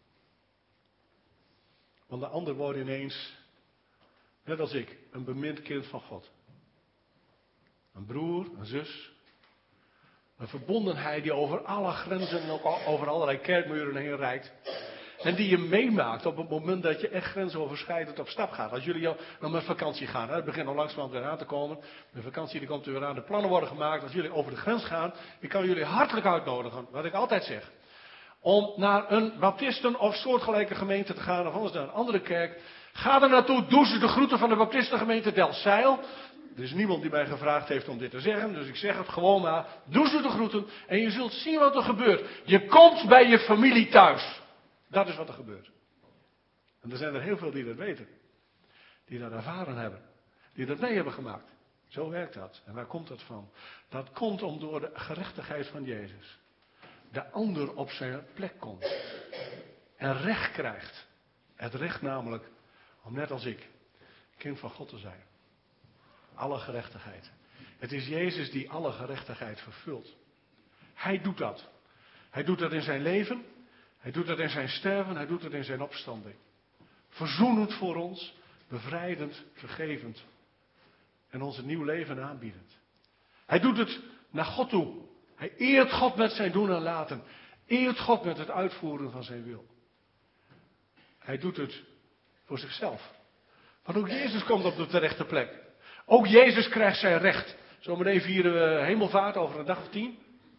Speaker 4: Want de ander wordt ineens, net als ik, een bemind kind van God. Een broer, een zus. Een verbondenheid die over alle grenzen en ook over allerlei kerkmuren heen reikt. En die je meemaakt op het moment dat je echt grensoverschrijdend op stap gaat. Als jullie dan met vakantie gaan, het begint al langzamerhand weer aan te komen. De vakantie die komt er weer aan, de plannen worden gemaakt. Als jullie over de grens gaan, ik kan jullie hartelijk uitnodigen, wat ik altijd zeg. Om naar een baptisten of soortgelijke gemeente te gaan, of anders naar een andere kerk. Ga er naartoe, doe ze de groeten van de baptistengemeente Delfzijl. Er is niemand die mij gevraagd heeft om dit te zeggen, dus ik zeg het gewoon maar. Doe ze de groeten en je zult zien wat er gebeurt. Je komt bij je familie thuis. Dat is wat er gebeurt. En er zijn er heel veel die dat weten. Die dat ervaren hebben. Die dat mee hebben gemaakt. Zo werkt dat. En waar komt dat van? Dat komt door de gerechtigheid van Jezus. De ander op zijn plek komt. En recht krijgt. Het recht namelijk om net als ik kind van God te zijn. Alle gerechtigheid. Het is Jezus die alle gerechtigheid vervult. Hij doet dat. Hij doet dat in zijn leven. Hij doet dat in zijn sterven. Hij doet dat in zijn opstanding. Verzoenend voor ons. Bevrijdend, vergevend. En ons een nieuw leven aanbiedend. Hij doet het naar God toe. Hij eert God met zijn doen en laten. Eert God met het uitvoeren van zijn wil. Hij doet het voor zichzelf. Want ook Jezus komt op de terechte plek. Ook Jezus krijgt zijn recht. Zometeen vieren we hemelvaart over een dag of 10.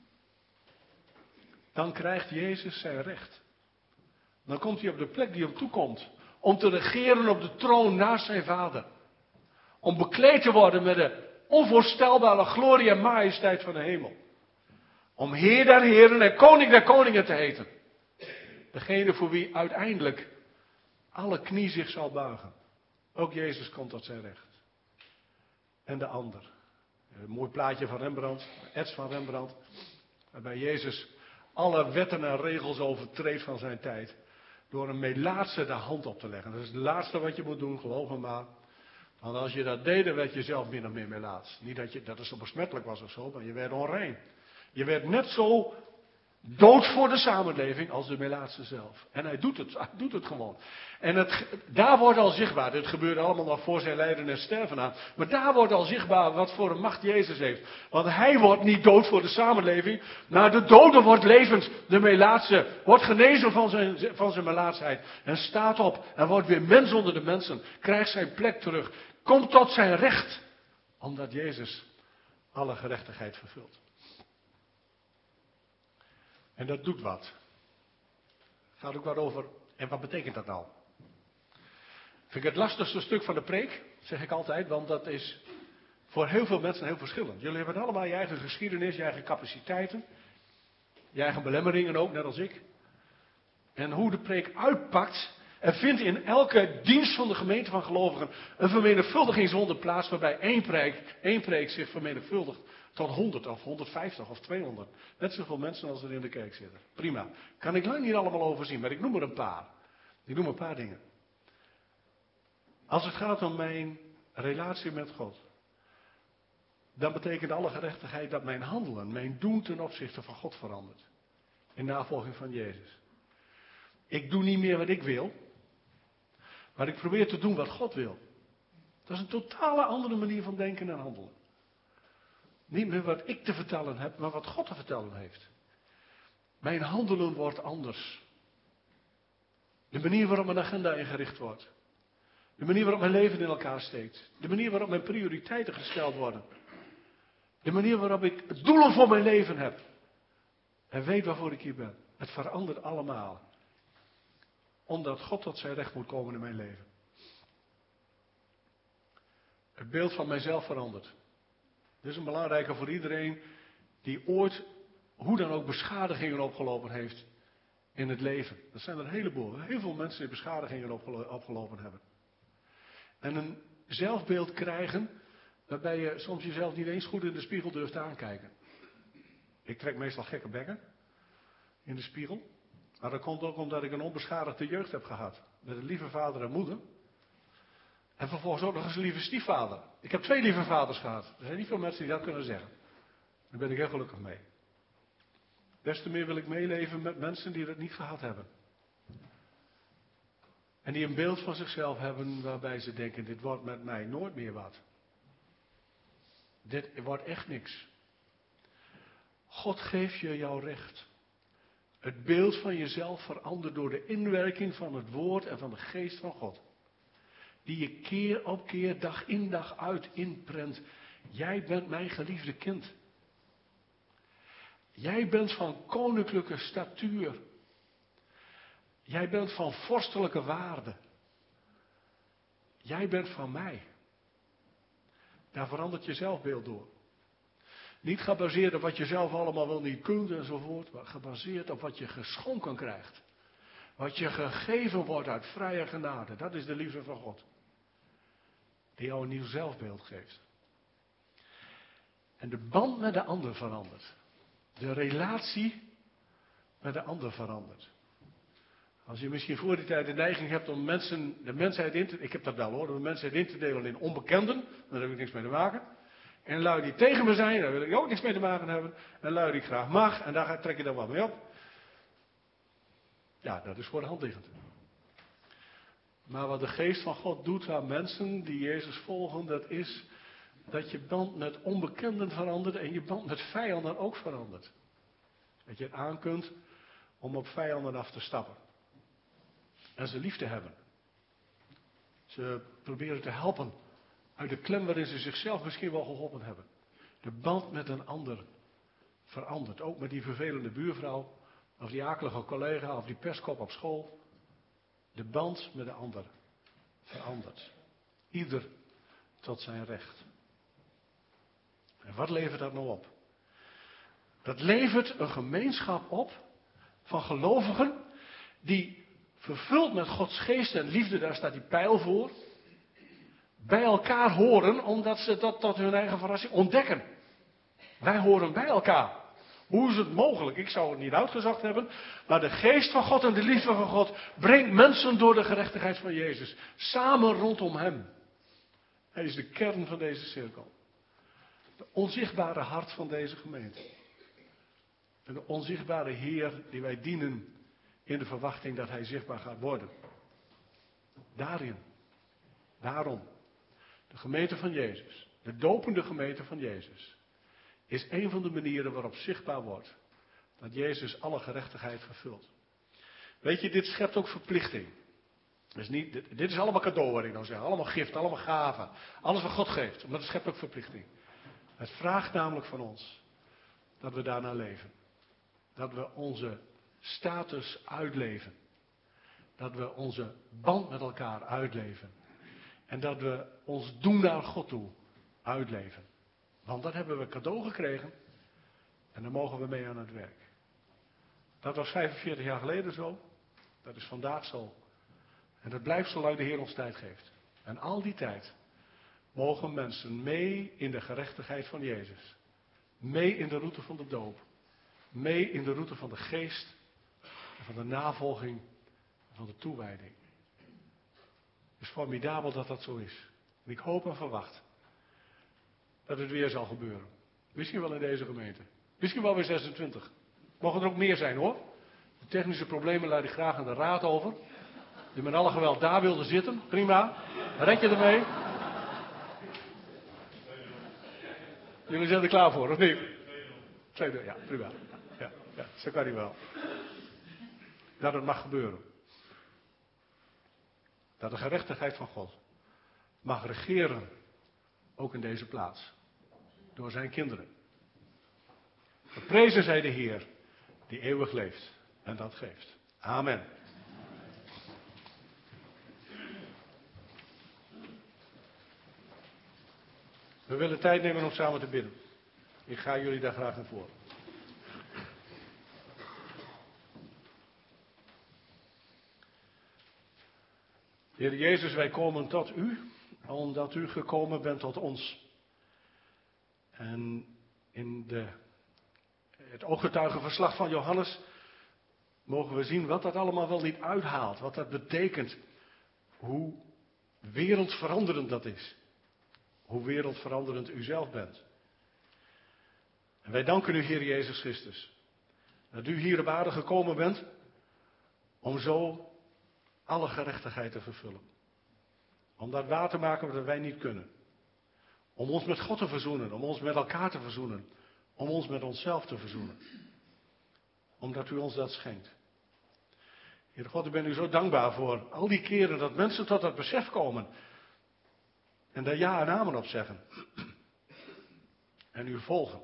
Speaker 4: Dan krijgt Jezus zijn recht. Dan komt hij op de plek die hem toekomt. Om te regeren op de troon naast zijn vader. Om bekleed te worden met de onvoorstelbare glorie en majesteit van de hemel. Om Heer der heren en Koning der koningen te heten. Degene voor wie uiteindelijk alle knie zich zal buigen. Ook Jezus komt tot zijn recht. En de ander. Een mooi plaatje van Rembrandt, Ets van Rembrandt. Waarbij Jezus alle wetten en regels overtreedt van zijn tijd. Door een melaatse de hand op te leggen. Dat is het laatste wat je moet doen, geloof me maar. Want als je dat deed, dan werd je zelf min of meer melaats. Niet dat het zo besmettelijk was of zo, maar je werd onrein. Je werd net zo dood voor de samenleving als de melaatse zelf. En hij doet het gewoon. En daar wordt al zichtbaar, dit gebeurde allemaal nog voor zijn lijden en sterven aan. Maar daar wordt al zichtbaar wat voor een macht Jezus heeft. Want hij wordt niet dood voor de samenleving, maar de dode wordt levend. De melaatse wordt genezen van zijn melaatsheid. En staat op en wordt weer mens onder de mensen. Krijgt zijn plek terug. Komt tot zijn recht. Omdat Jezus alle gerechtigheid vervult. En dat doet wat. Gaat ook wat over. En wat betekent dat nou? Vind ik het lastigste stuk van de preek, zeg ik altijd, want dat is voor heel veel mensen heel verschillend. Jullie hebben allemaal je eigen geschiedenis, je eigen capaciteiten, je eigen belemmeringen ook, net als ik. En hoe de preek uitpakt, er vindt in elke dienst van de gemeente van gelovigen een vermenigvuldigingsronde plaats, waarbij één preek zich vermenigvuldigt tot 100 of 150 of 200. Net zoveel mensen als er in de kerk zitten. Prima. Kan ik lang niet allemaal overzien, maar ik noem er een paar. Ik noem een paar dingen. Als het gaat om mijn relatie met God, dan betekent alle gerechtigheid dat mijn handelen, mijn doen ten opzichte van God verandert. In navolging van Jezus. Ik doe niet meer wat ik wil, maar ik probeer te doen wat God wil. Dat is een totale andere manier van denken en handelen. Niet meer wat ik te vertellen heb, maar wat God te vertellen heeft. Mijn handelen wordt anders. De manier waarop mijn agenda ingericht wordt. De manier waarop mijn leven in elkaar steekt. De manier waarop mijn prioriteiten gesteld worden. De manier waarop ik doelen voor mijn leven heb. En weet waarvoor ik hier ben. Het verandert allemaal. Omdat God tot zijn recht moet komen in mijn leven. Het beeld van mijzelf verandert. Dit is een belangrijke voor iedereen die ooit, hoe dan ook, beschadigingen opgelopen heeft in het leven. Dat zijn er een heleboel. Heel veel mensen die beschadigingen opgelopen hebben. En een zelfbeeld krijgen waarbij je soms jezelf niet eens goed in de spiegel durft aankijken. Ik trek meestal gekke bekken in de spiegel. Maar dat komt ook omdat ik een onbeschadigde jeugd heb gehad. Met een lieve vader en moeder. En vervolgens ook nog eens een lieve stiefvader. Ik heb 2 lieve vaders gehad. Er zijn niet veel mensen die dat kunnen zeggen. Daar ben ik heel gelukkig mee. Des te meer wil ik meeleven met mensen die dat niet gehad hebben. En die een beeld van zichzelf hebben waarbij ze denken, dit wordt met mij nooit meer wat. Dit wordt echt niks. God geeft je jouw recht. Het beeld van jezelf verandert door de inwerking van het woord en van de geest van God. Die je keer op keer, dag in dag uit inprent. Jij bent mijn geliefde kind. Jij bent van koninklijke statuur. Jij bent van vorstelijke waarde. Jij bent van mij. Daar verandert je zelfbeeld door. Niet gebaseerd op wat je zelf allemaal wel niet kunt enzovoort, maar gebaseerd op wat je geschonken krijgt. Wat je gegeven wordt uit vrije genade. Dat is de liefde van God. Die jou een nieuw zelfbeeld geeft. En de band met de ander verandert. De relatie met de ander verandert. Als je misschien voor die tijd de neiging hebt om de mensheid ik heb dat wel hoor, om de mensheid in te delen in onbekenden, daar heb ik niks mee te maken. En lui die tegen me zijn, daar wil ik ook niks mee te maken hebben. En lui die ik graag mag, en daar trek je dan wat mee op. Ja, dat is voor de hand liggend. Maar wat de geest van God doet aan mensen die Jezus volgen, dat is dat je band met onbekenden verandert en je band met vijanden ook verandert. Dat je het aan kunt om op vijanden af te stappen. En ze lief te hebben. Ze proberen te helpen uit de klem waarin ze zichzelf misschien wel geholpen hebben. De band met een ander verandert. Ook met die vervelende buurvrouw, of die akelige collega, of die pestkop op school. De band met de ander verandert. Ieder tot zijn recht. En wat levert dat nou op? Dat levert een gemeenschap op van gelovigen die vervuld met Gods geest en liefde, daar staat die pijl voor, bij elkaar horen, omdat ze dat tot hun eigen verrassing ontdekken. Wij horen bij elkaar. Hoe is het mogelijk? Ik zou het niet uitgezocht hebben, maar de geest van God en de liefde van God brengt mensen door de gerechtigheid van Jezus, samen rondom hem. Hij is de kern van deze cirkel. De onzichtbare hart van deze gemeente. En de onzichtbare Heer die wij dienen in de verwachting dat hij zichtbaar gaat worden. Daarom, de gemeente van Jezus, de dopende gemeente van Jezus, is een van de manieren waarop zichtbaar wordt dat Jezus alle gerechtigheid vervult. Weet je, dit schept ook verplichting. Dus dit is allemaal cadeau, wat ik nou zeg. Allemaal gift, allemaal gaven. Alles wat God geeft, maar het schept ook verplichting. Het vraagt namelijk van ons dat we daarna leven. Dat we onze status uitleven. Dat we onze band met elkaar uitleven. En dat we ons doen naar God toe uitleven. Want dat hebben we cadeau gekregen. En daar mogen we mee aan het werk. Dat was 45 jaar geleden zo. Dat is vandaag zo. En dat blijft zolang de Heer ons tijd geeft. En al die tijd mogen mensen mee in de gerechtigheid van Jezus. Mee in de route van de doop. Mee in de route van de geest. En van de navolging. En van de toewijding. Het is formidabel dat dat zo is. En ik hoop en verwacht dat het weer zal gebeuren. Misschien wel in deze gemeente. Misschien wel weer 26. Mogen er ook meer zijn hoor. De technische problemen laat ik graag aan de raad over. Die met alle geweld daar wilde zitten. Prima. Red je ermee? Jullie zijn er klaar voor, of niet? Tweede, ja, prima. Ja, zo kan hij wel. Dat het mag gebeuren. Dat de gerechtigheid van God mag regeren, ook in deze plaats. Door zijn kinderen. Geprezen zij de Heer, die eeuwig leeft en dat geeft. Amen. We willen tijd nemen om samen te bidden. Ik ga jullie daar graag naar voor. Heer Jezus, wij komen tot u, omdat u gekomen bent tot ons. En in het ooggetuigenverslag van Johannes mogen we zien wat dat allemaal wel niet uithaalt. Wat dat betekent. Hoe wereldveranderend dat is. Hoe wereldveranderend u zelf bent. En wij danken u, Heer Jezus Christus. Dat u hier op aarde gekomen bent. Om zo alle gerechtigheid te vervullen. Om dat waar te maken wat wij niet kunnen. Om ons met God te verzoenen. Om ons met elkaar te verzoenen. Om ons met onszelf te verzoenen. Omdat u ons dat schenkt. Heer God, ik ben u zo dankbaar voor al die keren dat mensen tot dat besef komen. En daar ja en amen op zeggen. En u volgen.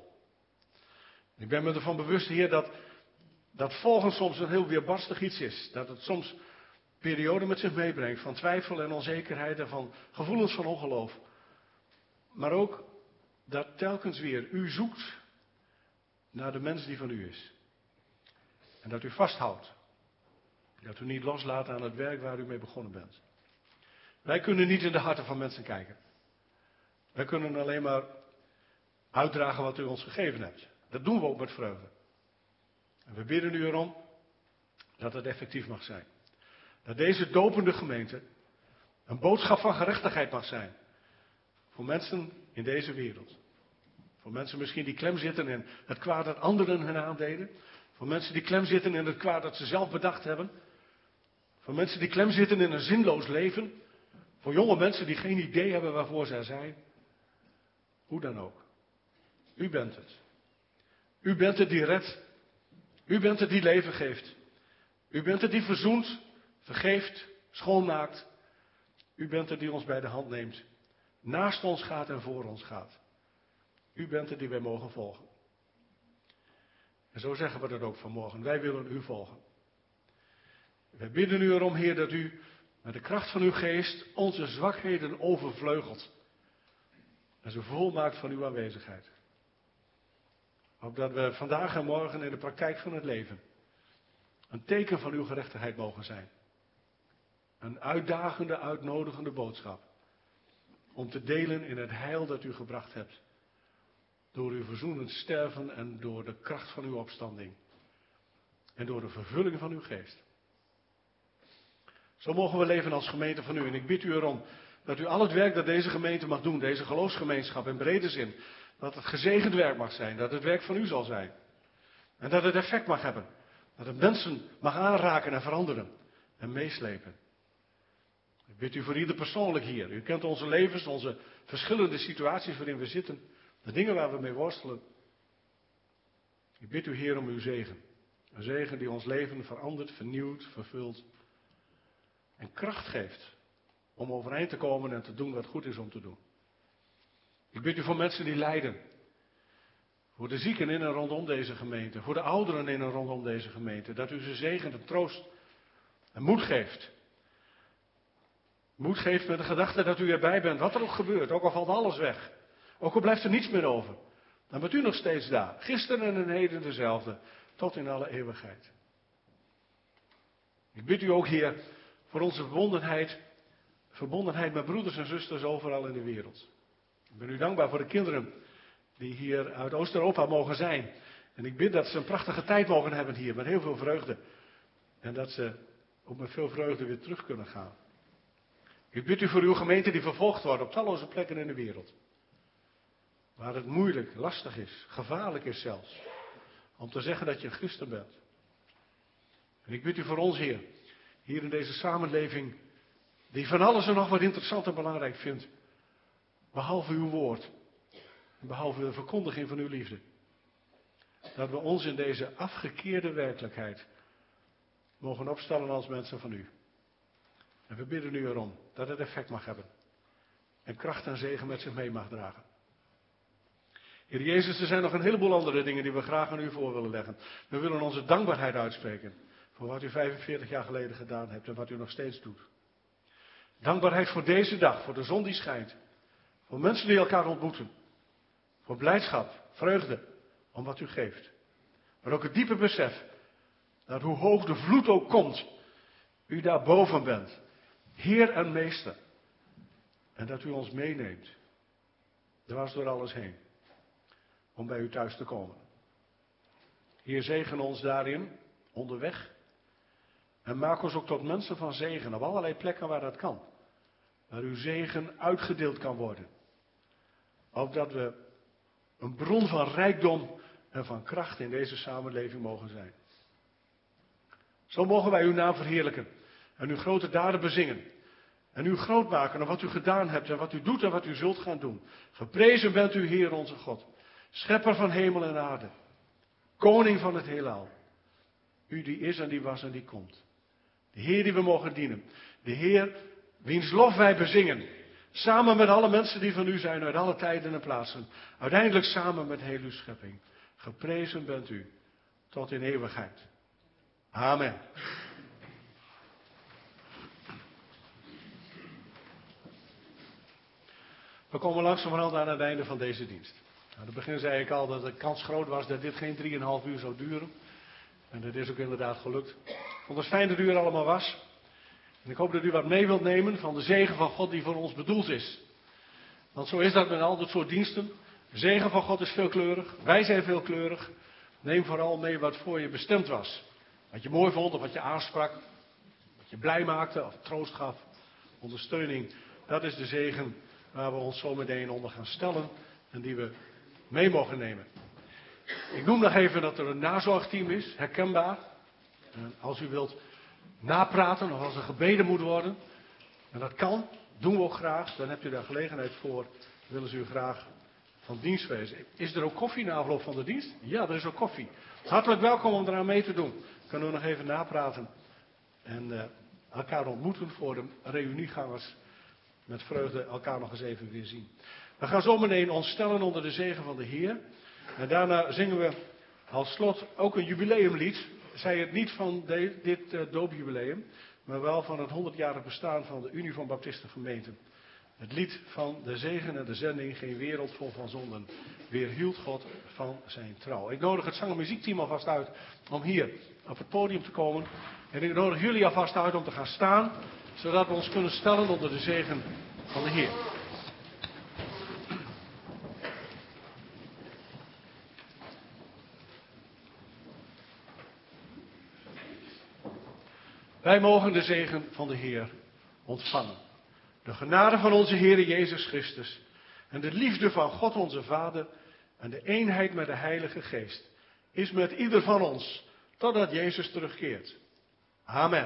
Speaker 4: Ik ben me ervan bewust, Heer, dat volgen soms een heel weerbarstig iets is. Dat het soms perioden met zich meebrengt van twijfel en onzekerheid en van gevoelens van ongeloof. Maar ook dat telkens weer u zoekt naar de mens die van u is. En dat u vasthoudt. Dat u niet loslaat aan het werk waar u mee begonnen bent. Wij kunnen niet in de harten van mensen kijken. Wij kunnen alleen maar uitdragen wat u ons gegeven hebt. Dat doen we ook met vreugde. En we bidden u erom dat het effectief mag zijn. Dat deze dopende gemeente een boodschap van gerechtigheid mag zijn. Voor mensen in deze wereld. Voor mensen misschien die klem zitten in het kwaad dat anderen hen aandeden. Voor mensen die klem zitten in het kwaad dat ze zelf bedacht hebben. Voor mensen die klem zitten in een zinloos leven. Voor jonge mensen die geen idee hebben waarvoor zij zijn. Hoe dan ook. U bent het. U bent het die redt. U bent het die leven geeft. U bent het die verzoent, vergeeft, schoonmaakt. U bent het die ons bij de hand neemt. Naast ons gaat en voor ons gaat. U bent het die wij mogen volgen. En zo zeggen we dat ook vanmorgen. Wij willen u volgen. Wij bidden u erom, Heer, dat u met de kracht van uw geest onze zwakheden overvleugelt. En ze volmaakt van uw aanwezigheid. Opdat we vandaag en morgen in de praktijk van het leven een teken van uw gerechtigheid mogen zijn. Een uitdagende, uitnodigende boodschap. Om te delen in het heil dat u gebracht hebt. Door uw verzoenend sterven en door de kracht van uw opstanding. En door de vervulling van uw geest. Zo mogen we leven als gemeente van u. En ik bid u erom dat u al het werk dat deze gemeente mag doen, deze geloofsgemeenschap in brede zin, dat het gezegend werk mag zijn, dat het werk van u zal zijn. En dat het effect mag hebben. Dat het mensen mag aanraken en veranderen en meeslepen. Ik bid u voor ieder persoonlijk hier. U kent onze levens, onze verschillende situaties waarin we zitten, de dingen waar we mee worstelen. Ik bid u, Heer, om uw zegen. Een zegen die ons leven verandert, vernieuwt, vervult en kracht geeft om overeind te komen en te doen wat goed is om te doen. Ik bid u voor mensen die lijden. Voor de zieken in en rondom deze gemeente. Voor de ouderen in en rondom deze gemeente. Dat u ze zegent en troost en moed geeft. Moed geeft met de gedachte dat u erbij bent. Wat er ook gebeurt. Ook al valt alles weg. Ook al blijft er niets meer over. Dan bent u nog steeds daar. Gisteren en heden dezelfde. Tot in alle eeuwigheid. Ik bid u ook, Heer, voor onze verbondenheid met broeders en zusters overal in de wereld. Ik ben u dankbaar voor de kinderen die hier uit Oost-Europa mogen zijn. En ik bid dat ze een prachtige tijd mogen hebben hier, met heel veel vreugde. En dat ze ook met veel vreugde weer terug kunnen gaan. Ik bid u voor uw gemeente die vervolgd wordt op talloze plekken in de wereld. Waar het moeilijk, lastig is, gevaarlijk is zelfs. Om te zeggen dat je een christen bent. En ik bid u voor ons, Heer, hier in deze samenleving, die van alles en nog wat interessant en belangrijk vindt. Behalve uw woord. En behalve de verkondiging van uw liefde. Dat we ons in deze afgekeerde werkelijkheid mogen opstellen als mensen van u. En we bidden u erom dat het effect mag hebben. En kracht en zegen met zich mee mag dragen. Heer Jezus, er zijn nog een heleboel andere dingen die we graag aan u voor willen leggen. We willen onze dankbaarheid uitspreken voor wat u 45 jaar geleden gedaan hebt en wat u nog steeds doet. Dankbaarheid voor deze dag, voor de zon die schijnt. Voor mensen die elkaar ontmoeten. Voor blijdschap, vreugde, om wat u geeft. Maar ook het diepe besef dat hoe hoog de vloed ook komt, u daar boven bent. Heer en meester. En dat u ons meeneemt. Dwars door alles heen. Om bij u thuis te komen. Heer, zegen ons daarin, onderweg En maak ons ook tot mensen van zegen op allerlei plekken waar dat kan. Waar uw zegen uitgedeeld kan worden. Opdat we een bron van rijkdom en van kracht in deze samenleving mogen zijn. Zo mogen wij uw naam verheerlijken en uw grote daden bezingen. En u groot maken op wat u gedaan hebt en wat u doet en wat u zult gaan doen. Geprezen bent u, Heer onze God, schepper van hemel en aarde, koning van het heelal. U die is en die was en die komt. De Heer die we mogen dienen. De Heer wiens lof wij bezingen. Samen met alle mensen die van u zijn uit alle tijden en plaatsen. Uiteindelijk samen met heel uw schepping. Geprezen bent u tot in eeuwigheid. Amen. We komen langzamerhand aan het einde van deze dienst. Aan het begin zei ik al dat de kans groot was dat dit geen 3,5 uur zou duren. En dat is ook inderdaad gelukt. Ik vond het fijn dat u er allemaal was. En ik hoop dat u wat mee wilt nemen van de zegen van God die voor ons bedoeld is. Want zo is dat met al dat soort diensten. De zegen van God is veelkleurig. Wij zijn veelkleurig. Neem vooral mee wat voor je bestemd was. Wat je mooi vond of wat je aansprak. Wat je blij maakte of troost gaf. Ondersteuning. Dat is de zegen waar we ons zo meteen onder gaan stellen. En die we mee mogen nemen. Ik noem nog even dat er een nazorgteam is. Herkenbaar. En als u wilt napraten of als er gebeden moet worden. En dat kan. Doen we ook graag. Dan hebt u daar gelegenheid voor. Willen ze u graag van dienst wezen. Is er ook koffie na afloop van de dienst? Ja, er is ook koffie. Hartelijk welkom om eraan mee te doen. Kunnen we nog even napraten. En elkaar ontmoeten voor de reuniegangers. Met vreugde elkaar nog eens even weer zien. We gaan zo meteen ons stellen onder de zegen van de Heer. En daarna zingen we als slot ook een jubileumlied. Zij het niet van dit doopjubileum. Maar wel van het 100-jarig bestaan van de Unie van Baptisten Gemeenten. Het lied van de zegen en de zending, geen wereld vol van zonden. Weerhield God van zijn trouw. Ik nodig het zang- en muziekteam alvast uit om hier op het podium te komen. En ik nodig jullie alvast uit om te gaan staan. Zodat we ons kunnen stellen onder de zegen van de Heer. Wij mogen de zegen van de Heer ontvangen. De genade van onze Heer Jezus Christus en de liefde van God onze Vader en de eenheid met de Heilige Geest is met ieder van ons totdat Jezus terugkeert. Amen.